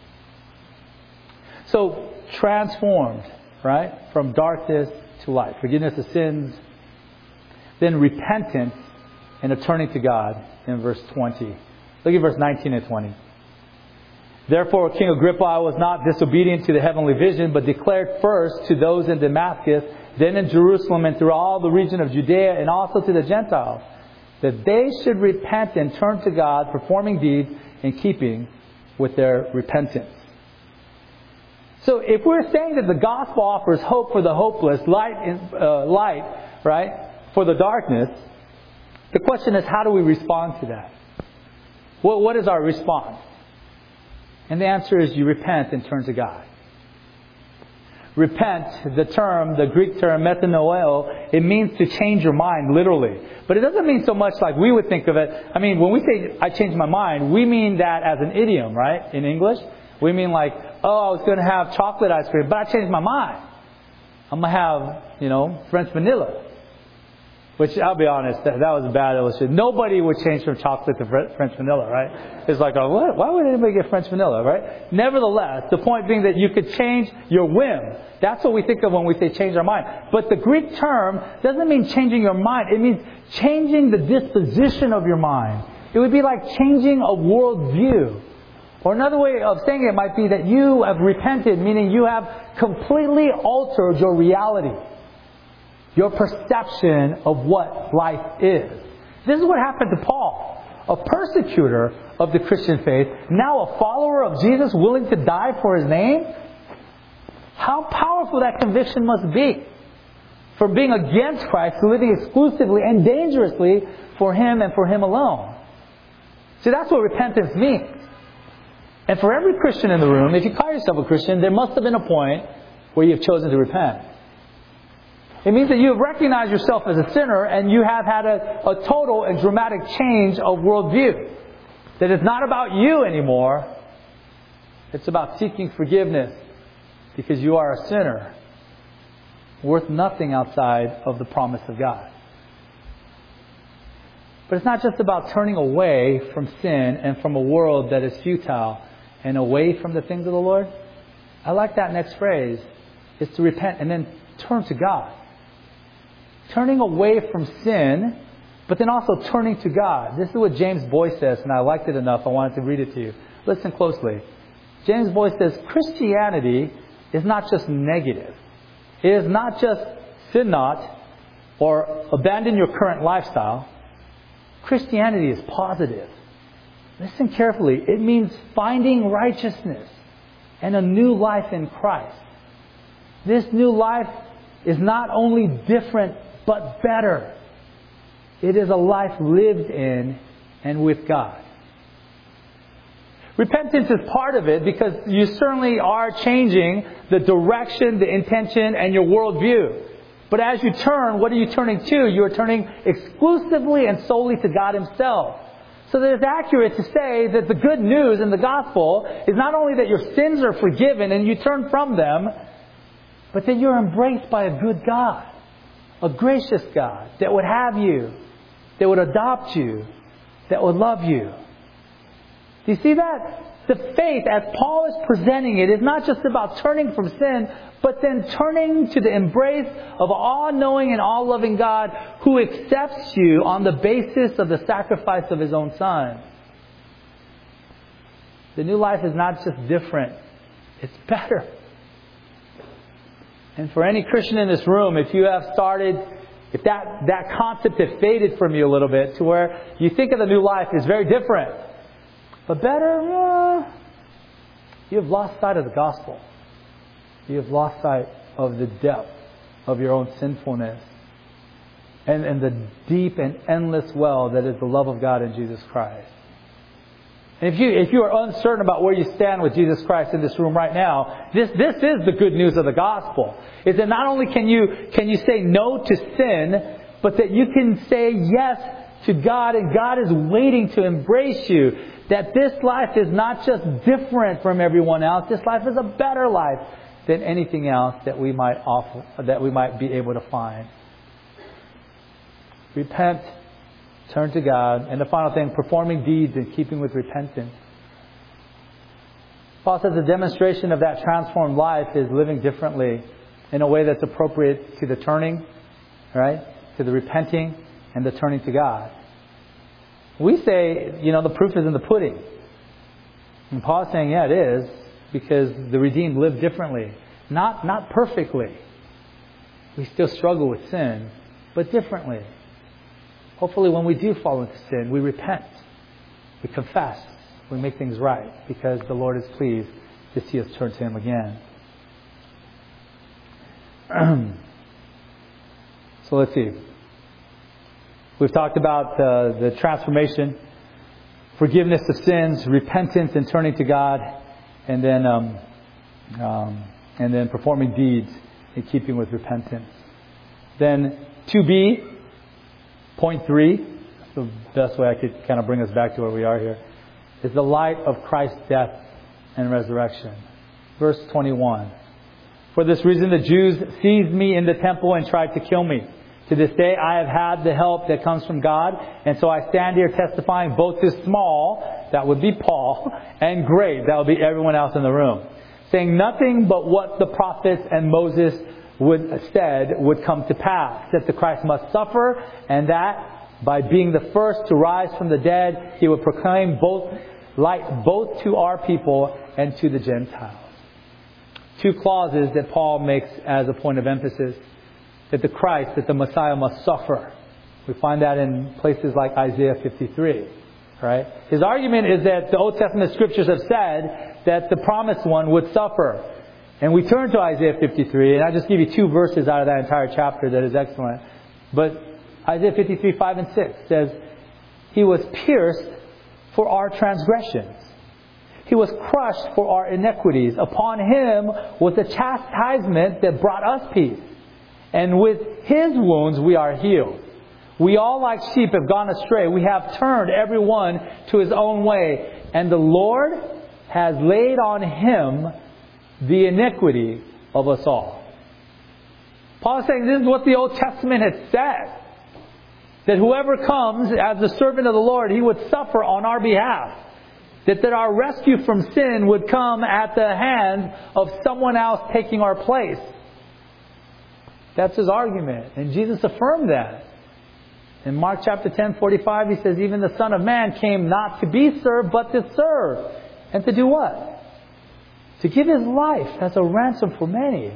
So, transformed, right, from darkness to light. Forgiveness of sins, then repentance and a turning to God in verse twenty. Look at verse nineteen and twenty. Therefore, King Agrippa, I was not disobedient to the heavenly vision, but declared first to those in Damascus, then in Jerusalem, and through all the region of Judea, and also to the Gentiles, that they should repent and turn to God, performing deeds in keeping with their repentance. So, if we're saying that the gospel offers hope for the hopeless, light, in, uh, light, right, for the darkness, the question is, how do we respond to that? What, what is our response? And the answer is, you repent and turn to God. Repent, the term, the Greek term metanoeo, it means to change your mind, literally. But it doesn't mean so much like we would think of it. I mean, when we say, I changed my mind, we mean that as an idiom, right? In English. We mean like, oh, I was going to have chocolate ice cream, but I changed my mind. I'm going to have, you know, French vanilla. Which, I'll be honest, that, that was a bad illustration. Nobody would change from chocolate to French vanilla, right? It's like, oh, what? Why would anybody get French vanilla, right? Nevertheless, the point being that you could change your whim. That's what we think of when we say change our mind. But the Greek term doesn't mean changing your mind. It means changing the disposition of your mind. It would be like changing a worldview. Or another way of saying it might be that you have repented, meaning you have completely altered your reality. Your perception of what life is. This is what happened to Paul, a persecutor of the Christian faith, now a follower of Jesus, willing to die for His name. How powerful that conviction must be. For being against Christ, living exclusively and dangerously for Him and for Him alone. See, that's what repentance means. And for every Christian in the room, if you call yourself a Christian, there must have been a point where you've chosen to repent. It means that you have recognized yourself as a sinner and you have had a, a total and dramatic change of worldview. That it's not about you anymore. It's about seeking forgiveness because you are a sinner, worth nothing outside of the promise of God. But it's not just about turning away from sin and from a world that is futile and away from the things of the Lord. I like that next phrase. Is to repent and then turn to God. Turning away from sin, but then also turning to God. This is what James Boyce says, and I liked it enough, I wanted to read it to you. Listen closely. James Boyce says, Christianity is not just negative. It is not just sin not or abandon your current lifestyle. Christianity is positive. Listen carefully. It means finding righteousness and a new life in Christ. This new life is not only different, but better. It is a life lived in and with God. Repentance is part of it because you certainly are changing the direction, the intention, and your worldview. But as you turn, what are you turning to? You are turning exclusively and solely to God Himself. So that it's accurate to say that the good news in the gospel is not only that your sins are forgiven and you turn from them, but that you're embraced by a good God, a gracious God that would have you, that would adopt you, that would love you. Do you see that? The faith, as Paul is presenting it, is not just about turning from sin, but then turning to the embrace of all-knowing and all-loving God who accepts you on the basis of the sacrifice of His own Son. The new life is not just different, it's better. And for any Christian in this room, if you have started if that, that concept has faded from you a little bit to where you think of the new life is very different, but better, uh, you have lost sight of the gospel. You have lost sight of the depth of your own sinfulness and, and the deep and endless well that is the love of God in Jesus Christ. And if you if you are uncertain about where you stand with Jesus Christ in this room right now, this this is the good news of the gospel. Is that not only can you can you say no to sin, but that you can say yes to God, and God is waiting to embrace you. That this life is not just different from everyone else. This life is a better life than anything else that we might offer, that we might be able to find. Repent. Turn to God. And the final thing, performing deeds in keeping with repentance. Paul says the demonstration of that transformed life is living differently in a way that's appropriate to the turning, right? To the repenting and the turning to God. We say, you know, the proof is in the pudding. And Paul's saying, yeah, it is, because the redeemed live differently. Not, not perfectly. We still struggle with sin, but differently. Hopefully when we do fall into sin, we repent. We confess. We make things right because the Lord is pleased to see us turn to Him again. So let's see. We've talked about uh, the transformation, forgiveness of sins, repentance and turning to God, and then um, um, and then performing deeds in keeping with repentance. Then two B, point three, that's the best way I could kind of bring us back to where we are here, is the light of Christ's death and resurrection. Verse twenty-one. For this reason the Jews seized me in the temple and tried to kill me. To this day I have had the help that comes from God, and so I stand here testifying both to small, that would be Paul, and great, that would be everyone else in the room, saying nothing but what the prophets and Moses would said would come to pass, that the Christ must suffer, and that by being the first to rise from the dead, He would proclaim both light both to our people and to the Gentiles. Two clauses that Paul makes as a point of emphasis. That the Christ, that the Messiah must suffer. We find that in places like Isaiah fifty-three. Right? His argument is that the Old Testament Scriptures have said that the promised one would suffer. And we turn to Isaiah fifty-three, and I'll just give you two verses out of that entire chapter that is excellent. But Isaiah fifty-three, five and six says, He was pierced for our transgressions. He was crushed for our iniquities. Upon Him was the chastisement that brought us peace. And with His wounds we are healed. We all like sheep have gone astray. We have turned every one to his own way. And the Lord has laid on Him the iniquity of us all. Paul is saying this is what the Old Testament has said. That whoever comes as the servant of the Lord, He would suffer on our behalf. That, that our rescue from sin would come at the hand of someone else taking our place. That's his argument. And Jesus affirmed that. In Mark chapter ten, forty-five, He says, even the Son of Man came not to be served, but to serve. And to do what? To give His life as a ransom for many.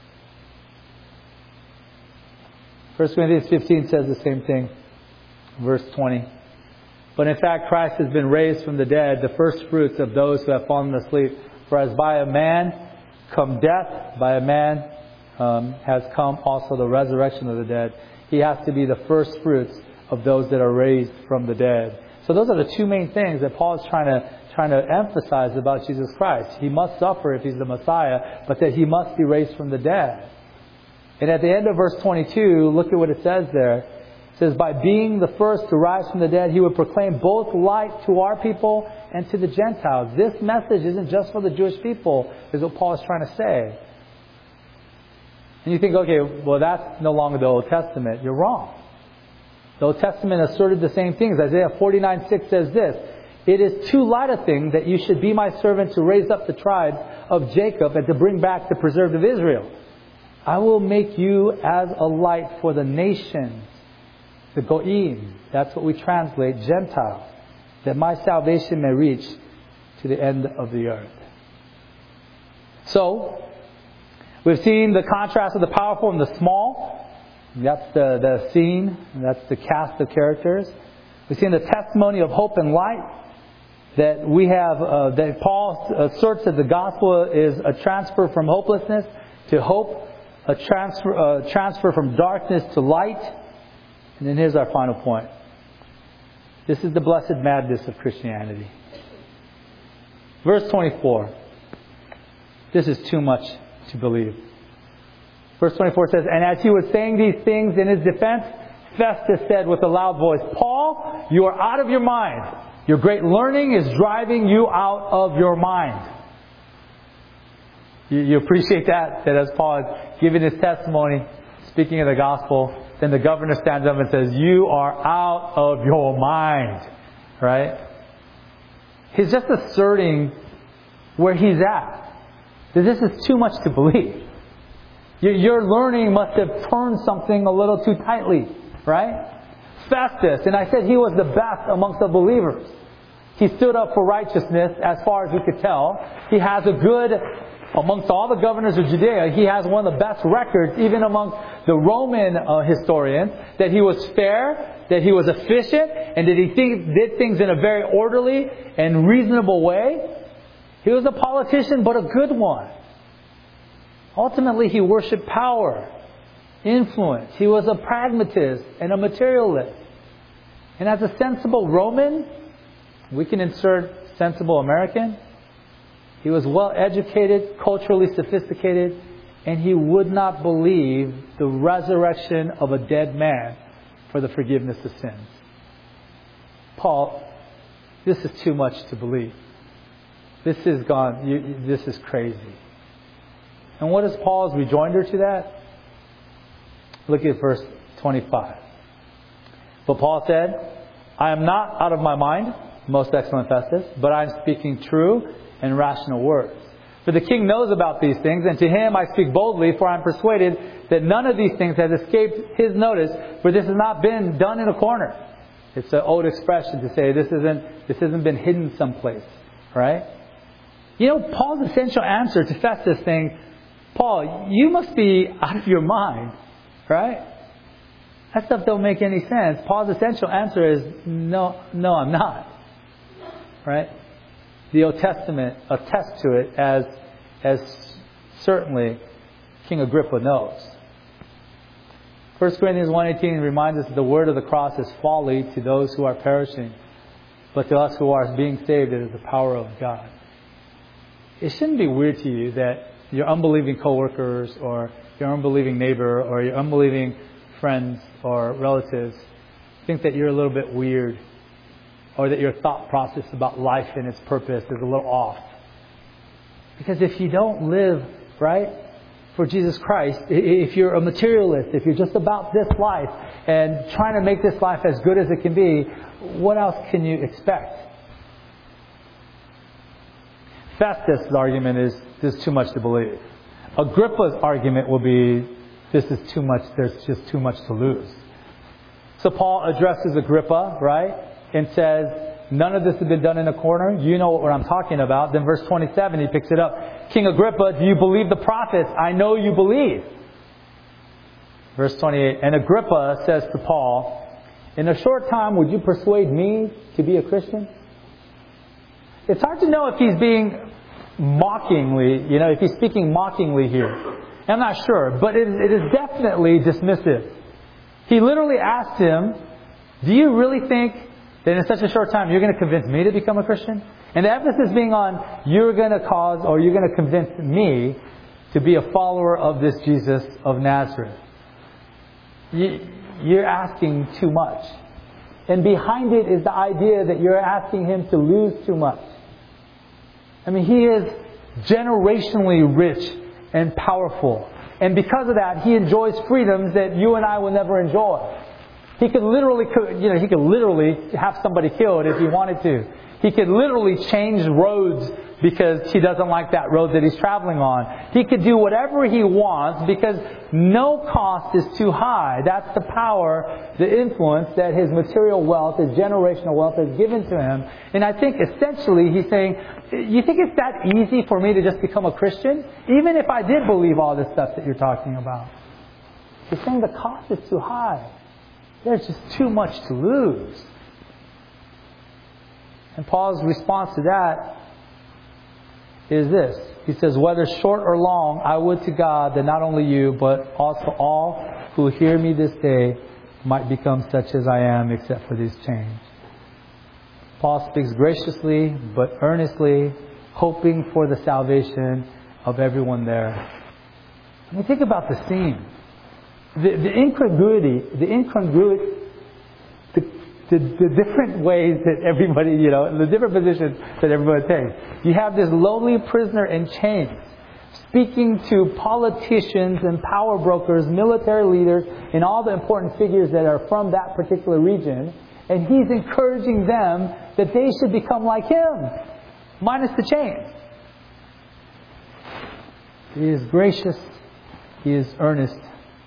First Corinthians fifteen says the same thing. Verse twenty. But in fact, Christ has been raised from the dead, the first fruits of those who have fallen asleep. For as by a man come death, by a man Um, has come also the resurrection of the dead. He has to be the first fruits of those that are raised from the dead. So those are the two main things that Paul is trying to trying to emphasize about Jesus Christ. He must suffer if He's the Messiah, but that He must be raised from the dead. And at the end of verse twenty-two, look at what it says there. It says, by being the first to rise from the dead, He would proclaim both light to our people and to the Gentiles. This message isn't just for the Jewish people, is what Paul is trying to say. And you think, okay, well, that's no longer the Old Testament. You're wrong. The Old Testament asserted the same things. Isaiah forty-nine six says this, it is too light a thing that you should be my servant to raise up the tribes of Jacob and to bring back the preserved of Israel. I will make you as a light for the nations, the Goyim. That's what we translate, Gentiles, that my salvation may reach to the end of the earth. So, we've seen the contrast of the powerful and the small. That's the, the scene. That's the cast of characters. We see in the testimony of hope and light that we have, uh, that Paul asserts that the gospel is a transfer from hopelessness to hope, a transfer, uh, transfer from darkness to light. And then here's our final point. This is the blessed madness of Christianity. Verse twenty-four. This is too much to believe. Verse twenty-four says, "And as he was saying these things in his defense, Festus said with a loud voice, 'Paul, you are out of your mind. Your great learning is driving you out of your mind.'" You, you appreciate that? That as Paul is giving his testimony, speaking of the gospel, then the governor stands up and says, "You are out of your mind." Right? He's just asserting where he's at. That this is too much to believe. Your, your learning must have turned something a little too tightly. Right? Festus, and I said he was the best amongst the believers. He stood up for righteousness as far as we could tell. He has a good, amongst all the governors of Judea, he has one of the best records, even amongst the Roman uh, historians, that he was fair, that he was efficient, and that he th- did things in a very orderly and reasonable way. He was a politician, but a good one. Ultimately, he worshipped power, influence. He was a pragmatist and a materialist. And as a sensible Roman, we can insert sensible American. He was well educated, culturally sophisticated, and he would not believe the resurrection of a dead man for the forgiveness of sins. Paul, this is too much to believe. This is gone. You, this is crazy. And what is Paul's rejoinder to that? Look at verse twenty-five. But Paul said, "I am not out of my mind, most excellent Festus, but I am speaking true and rational words. For the king knows about these things, and to him I speak boldly, for I am persuaded that none of these things has escaped his notice, for this has not been done in a corner." It's an old expression to say this isn't this hasn't been hidden someplace, right? You know, Paul's essential answer to Festus saying, "Paul, you must be out of your mind," right? That stuff don't make any sense. Paul's essential answer is, no, no, I'm not. Right? The Old Testament attests to it, as as certainly King Agrippa knows. First Corinthians one eighteen reminds us that the word of the cross is folly to those who are perishing, but to us who are being saved it is the power of God. It shouldn't be weird to you that your unbelieving coworkers or your unbelieving neighbor or your unbelieving friends or relatives think that you're a little bit weird, or that your thought process about life and its purpose is a little off. Because if you don't live, right, for Jesus Christ, if you're a materialist, if you're just about this life and trying to make this life as good as it can be, what else can you expect? Festus' argument is, this is too much to believe. Agrippa's argument will be, this is too much, there's just too much to lose. So Paul addresses Agrippa, right, and says, none of this has been done in a corner. You know what I'm talking about. Then verse twenty-seven, he picks it up. "King Agrippa, do you believe the prophets? I know you believe." Verse twenty-eight, and Agrippa says to Paul, "In a short time, would you persuade me to be a Christian?" It's hard to know if he's being mockingly, you know, if he's speaking mockingly here. I'm not sure, but it, it is definitely dismissive. He literally asked him, "Do you really think that in such a short time you're going to convince me to become a Christian?" And the emphasis being on, you're going to cause or you're going to convince me to be a follower of this Jesus of Nazareth. You, you're asking too much. And behind it is the idea that you're asking him to lose too much. I mean, he is generationally rich and powerful. And because of that, he enjoys freedoms that you and I will never enjoy. He could literally, you know, he could literally have somebody killed if he wanted to. He could literally change roads because he doesn't like that road that he's traveling on. He could do whatever he wants because no cost is too high. That's the power, the influence that his material wealth, his generational wealth has given to him. And I think essentially he's saying, you think it's that easy for me to just become a Christian? Even if I did believe all this stuff that you're talking about. He's saying the cost is too high. There's just too much to lose. And Paul's response to that is this. He says, whether short or long, I would to God that not only you, but also all who hear me this day might become such as I am, except for these chains. Paul speaks graciously but earnestly, hoping for the salvation of everyone there. I mean, think about the scene. The, the incongruity, the incongruity, the, the, the different ways that everybody, you know, the different positions that everybody takes. You have this lowly prisoner in chains, speaking to politicians and power brokers, military leaders, and all the important figures that are from that particular region. And he's encouraging them that they should become like him, minus the chains. He is gracious. He is earnest.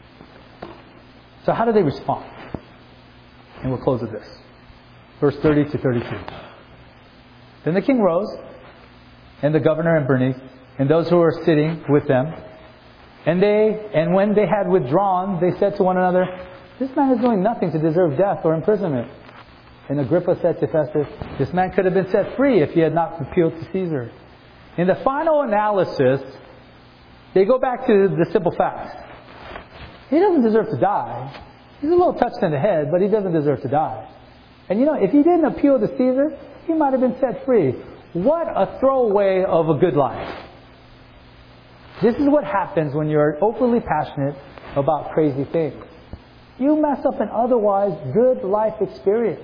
So how do they respond? And we'll close with this. Verse thirty to thirty-two. Then the king rose, and the governor and Bernice, and those who were sitting with them. And they, and when they had withdrawn, they said to one another, this man is doing nothing to deserve death or imprisonment. And Agrippa said to Festus, this man could have been set free if he had not appealed to Caesar. In the final analysis, they go back to the simple facts. He doesn't deserve to die. He's a little touched in the head, but he doesn't deserve to die. And you know, if he didn't appeal to Caesar, he might have been set free. What a throwaway of a good life. This is what happens when you're overly passionate about crazy things. You mess up an otherwise good life experience.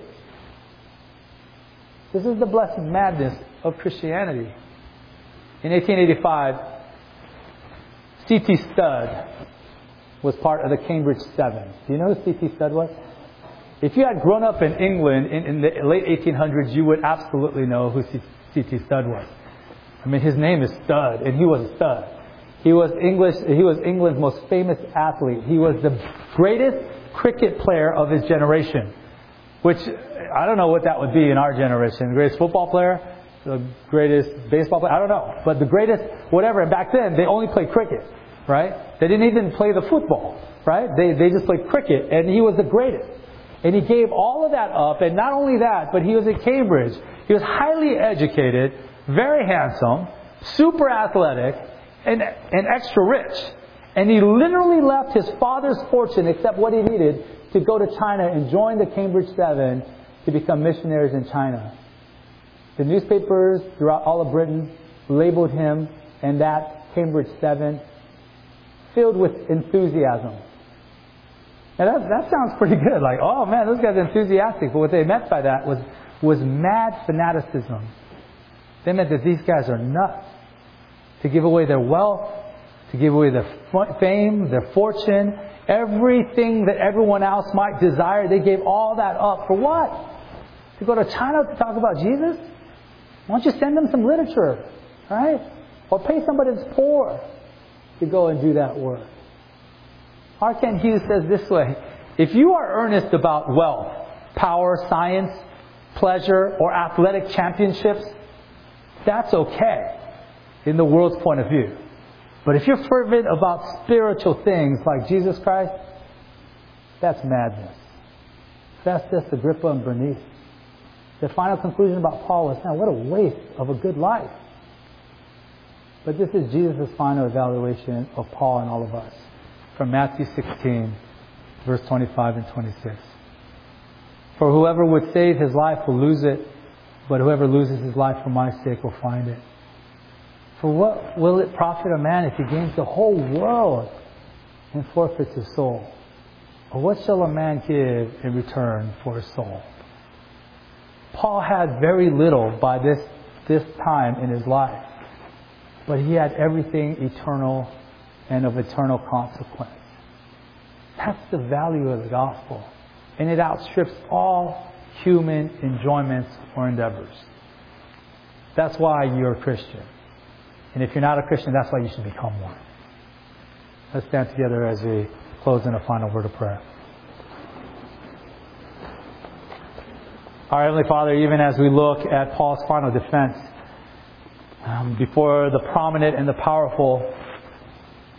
This is the blessed madness of Christianity. In eighteen eighty-five, C T Studd was part of the Cambridge Seven. Do you know who C T Studd was? If you had grown up in England in, in the late eighteen hundreds, you would absolutely know who C T Studd was. I mean, his name is Studd, and he was a stud. He was English. He was England's most famous athlete. He was the greatest cricket player of his generation, which I don't know what that would be in our generation. The greatest football player, the greatest baseball player, I don't know. But the greatest whatever. And back then, they only played cricket, right? They didn't even play the football, right? They they just played cricket, and he was the greatest. And he gave all of that up, and not only that, but he was at Cambridge. He was highly educated, very handsome, super athletic, and, and extra rich. And he literally left his father's fortune, except what he needed, to go to China and join the Cambridge Seven to become missionaries in China. The newspapers throughout all of Britain labeled him and that Cambridge Seven filled with enthusiasm. Now that, that sounds pretty good. Like, oh man, this guy's enthusiastic. But what they meant by that was, was mad fanaticism. They meant that these guys are nuts. To give away their wealth, to give away their fame, their fortune, everything that everyone else might desire, they gave all that up. For what? To go to China to talk about Jesus? Why don't you send them some literature, right? Or pay somebody that's poor to go and do that work. R. Kent Hughes says this way, if you are earnest about wealth, power, science, pleasure, or athletic championships, that's okay in the world's point of view. But if you're fervent about spiritual things like Jesus Christ, that's madness. Festus, Agrippa, and Bernice. The final conclusion about Paul is, man, what a waste of a good life. But this is Jesus' final evaluation of Paul and all of us. From Matthew sixteen, verse twenty-five and twenty-six. For whoever would save his life will lose it, but whoever loses his life for my sake will find it. For what will it profit a man if he gains the whole world and forfeits his soul? Or what shall a man give in return for his soul? Paul had very little by this, this time in his life, but he had everything eternal and of eternal consequence. That's the value of the gospel. And it outstrips all human enjoyments or endeavors. That's why you're a Christian. And if you're not a Christian, that's why you should become one. Let's stand together as we close in a final word of prayer. Our Heavenly Father, even as we look at Paul's final defense um, before the prominent and the powerful,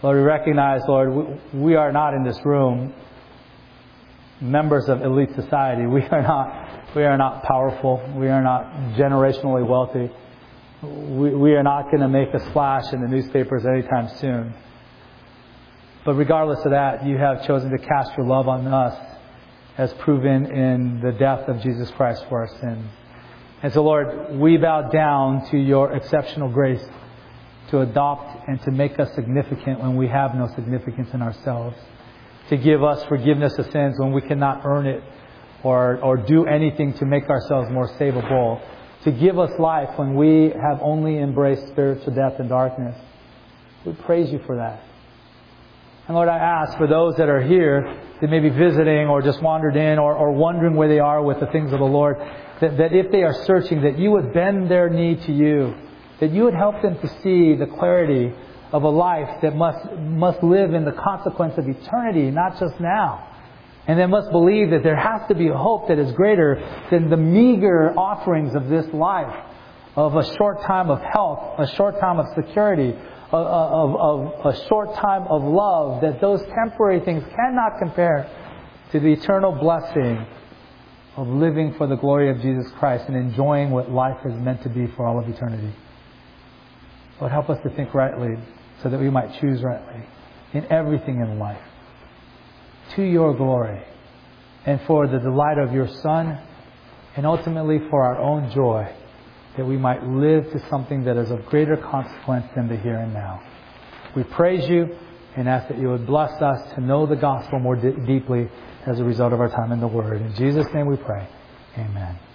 Lord, we recognize, Lord, we, we are not in this room members of elite society. We are not, we are not powerful. We are not generationally wealthy. We, we are not going to make a splash in the newspapers anytime soon. But regardless of that, you have chosen to cast your love on us as proven in the death of Jesus Christ for our sins. And so, Lord, we bow down to your exceptional grace to adopt and to make us significant when we have no significance in ourselves. To give us forgiveness of sins when we cannot earn it or, or do anything to make ourselves more savable. To give us life when we have only embraced spiritual death and darkness. We praise you for that. And Lord, I ask for those that are here that may be visiting or just wandered in or, or wondering where they are with the things of the Lord, that, that if they are searching, that you would bend their knee to you, that you would help them to see the clarity of a life that must must live in the consequence of eternity, not just now. And they must believe that there has to be a hope that is greater than the meager offerings of this life, of a short time of health, a short time of security, Of, of, of a short time of love, that those temporary things cannot compare to the eternal blessing of living for the glory of Jesus Christ and enjoying what life is meant to be for all of eternity. Lord, help us to think rightly so that we might choose rightly in everything in life to your glory and for the delight of your Son and ultimately for our own joy, that we might live to something that is of greater consequence than the here and now. We praise you and ask that you would bless us to know the gospel more d- deeply as a result of our time in the Word. In Jesus' name we pray. Amen.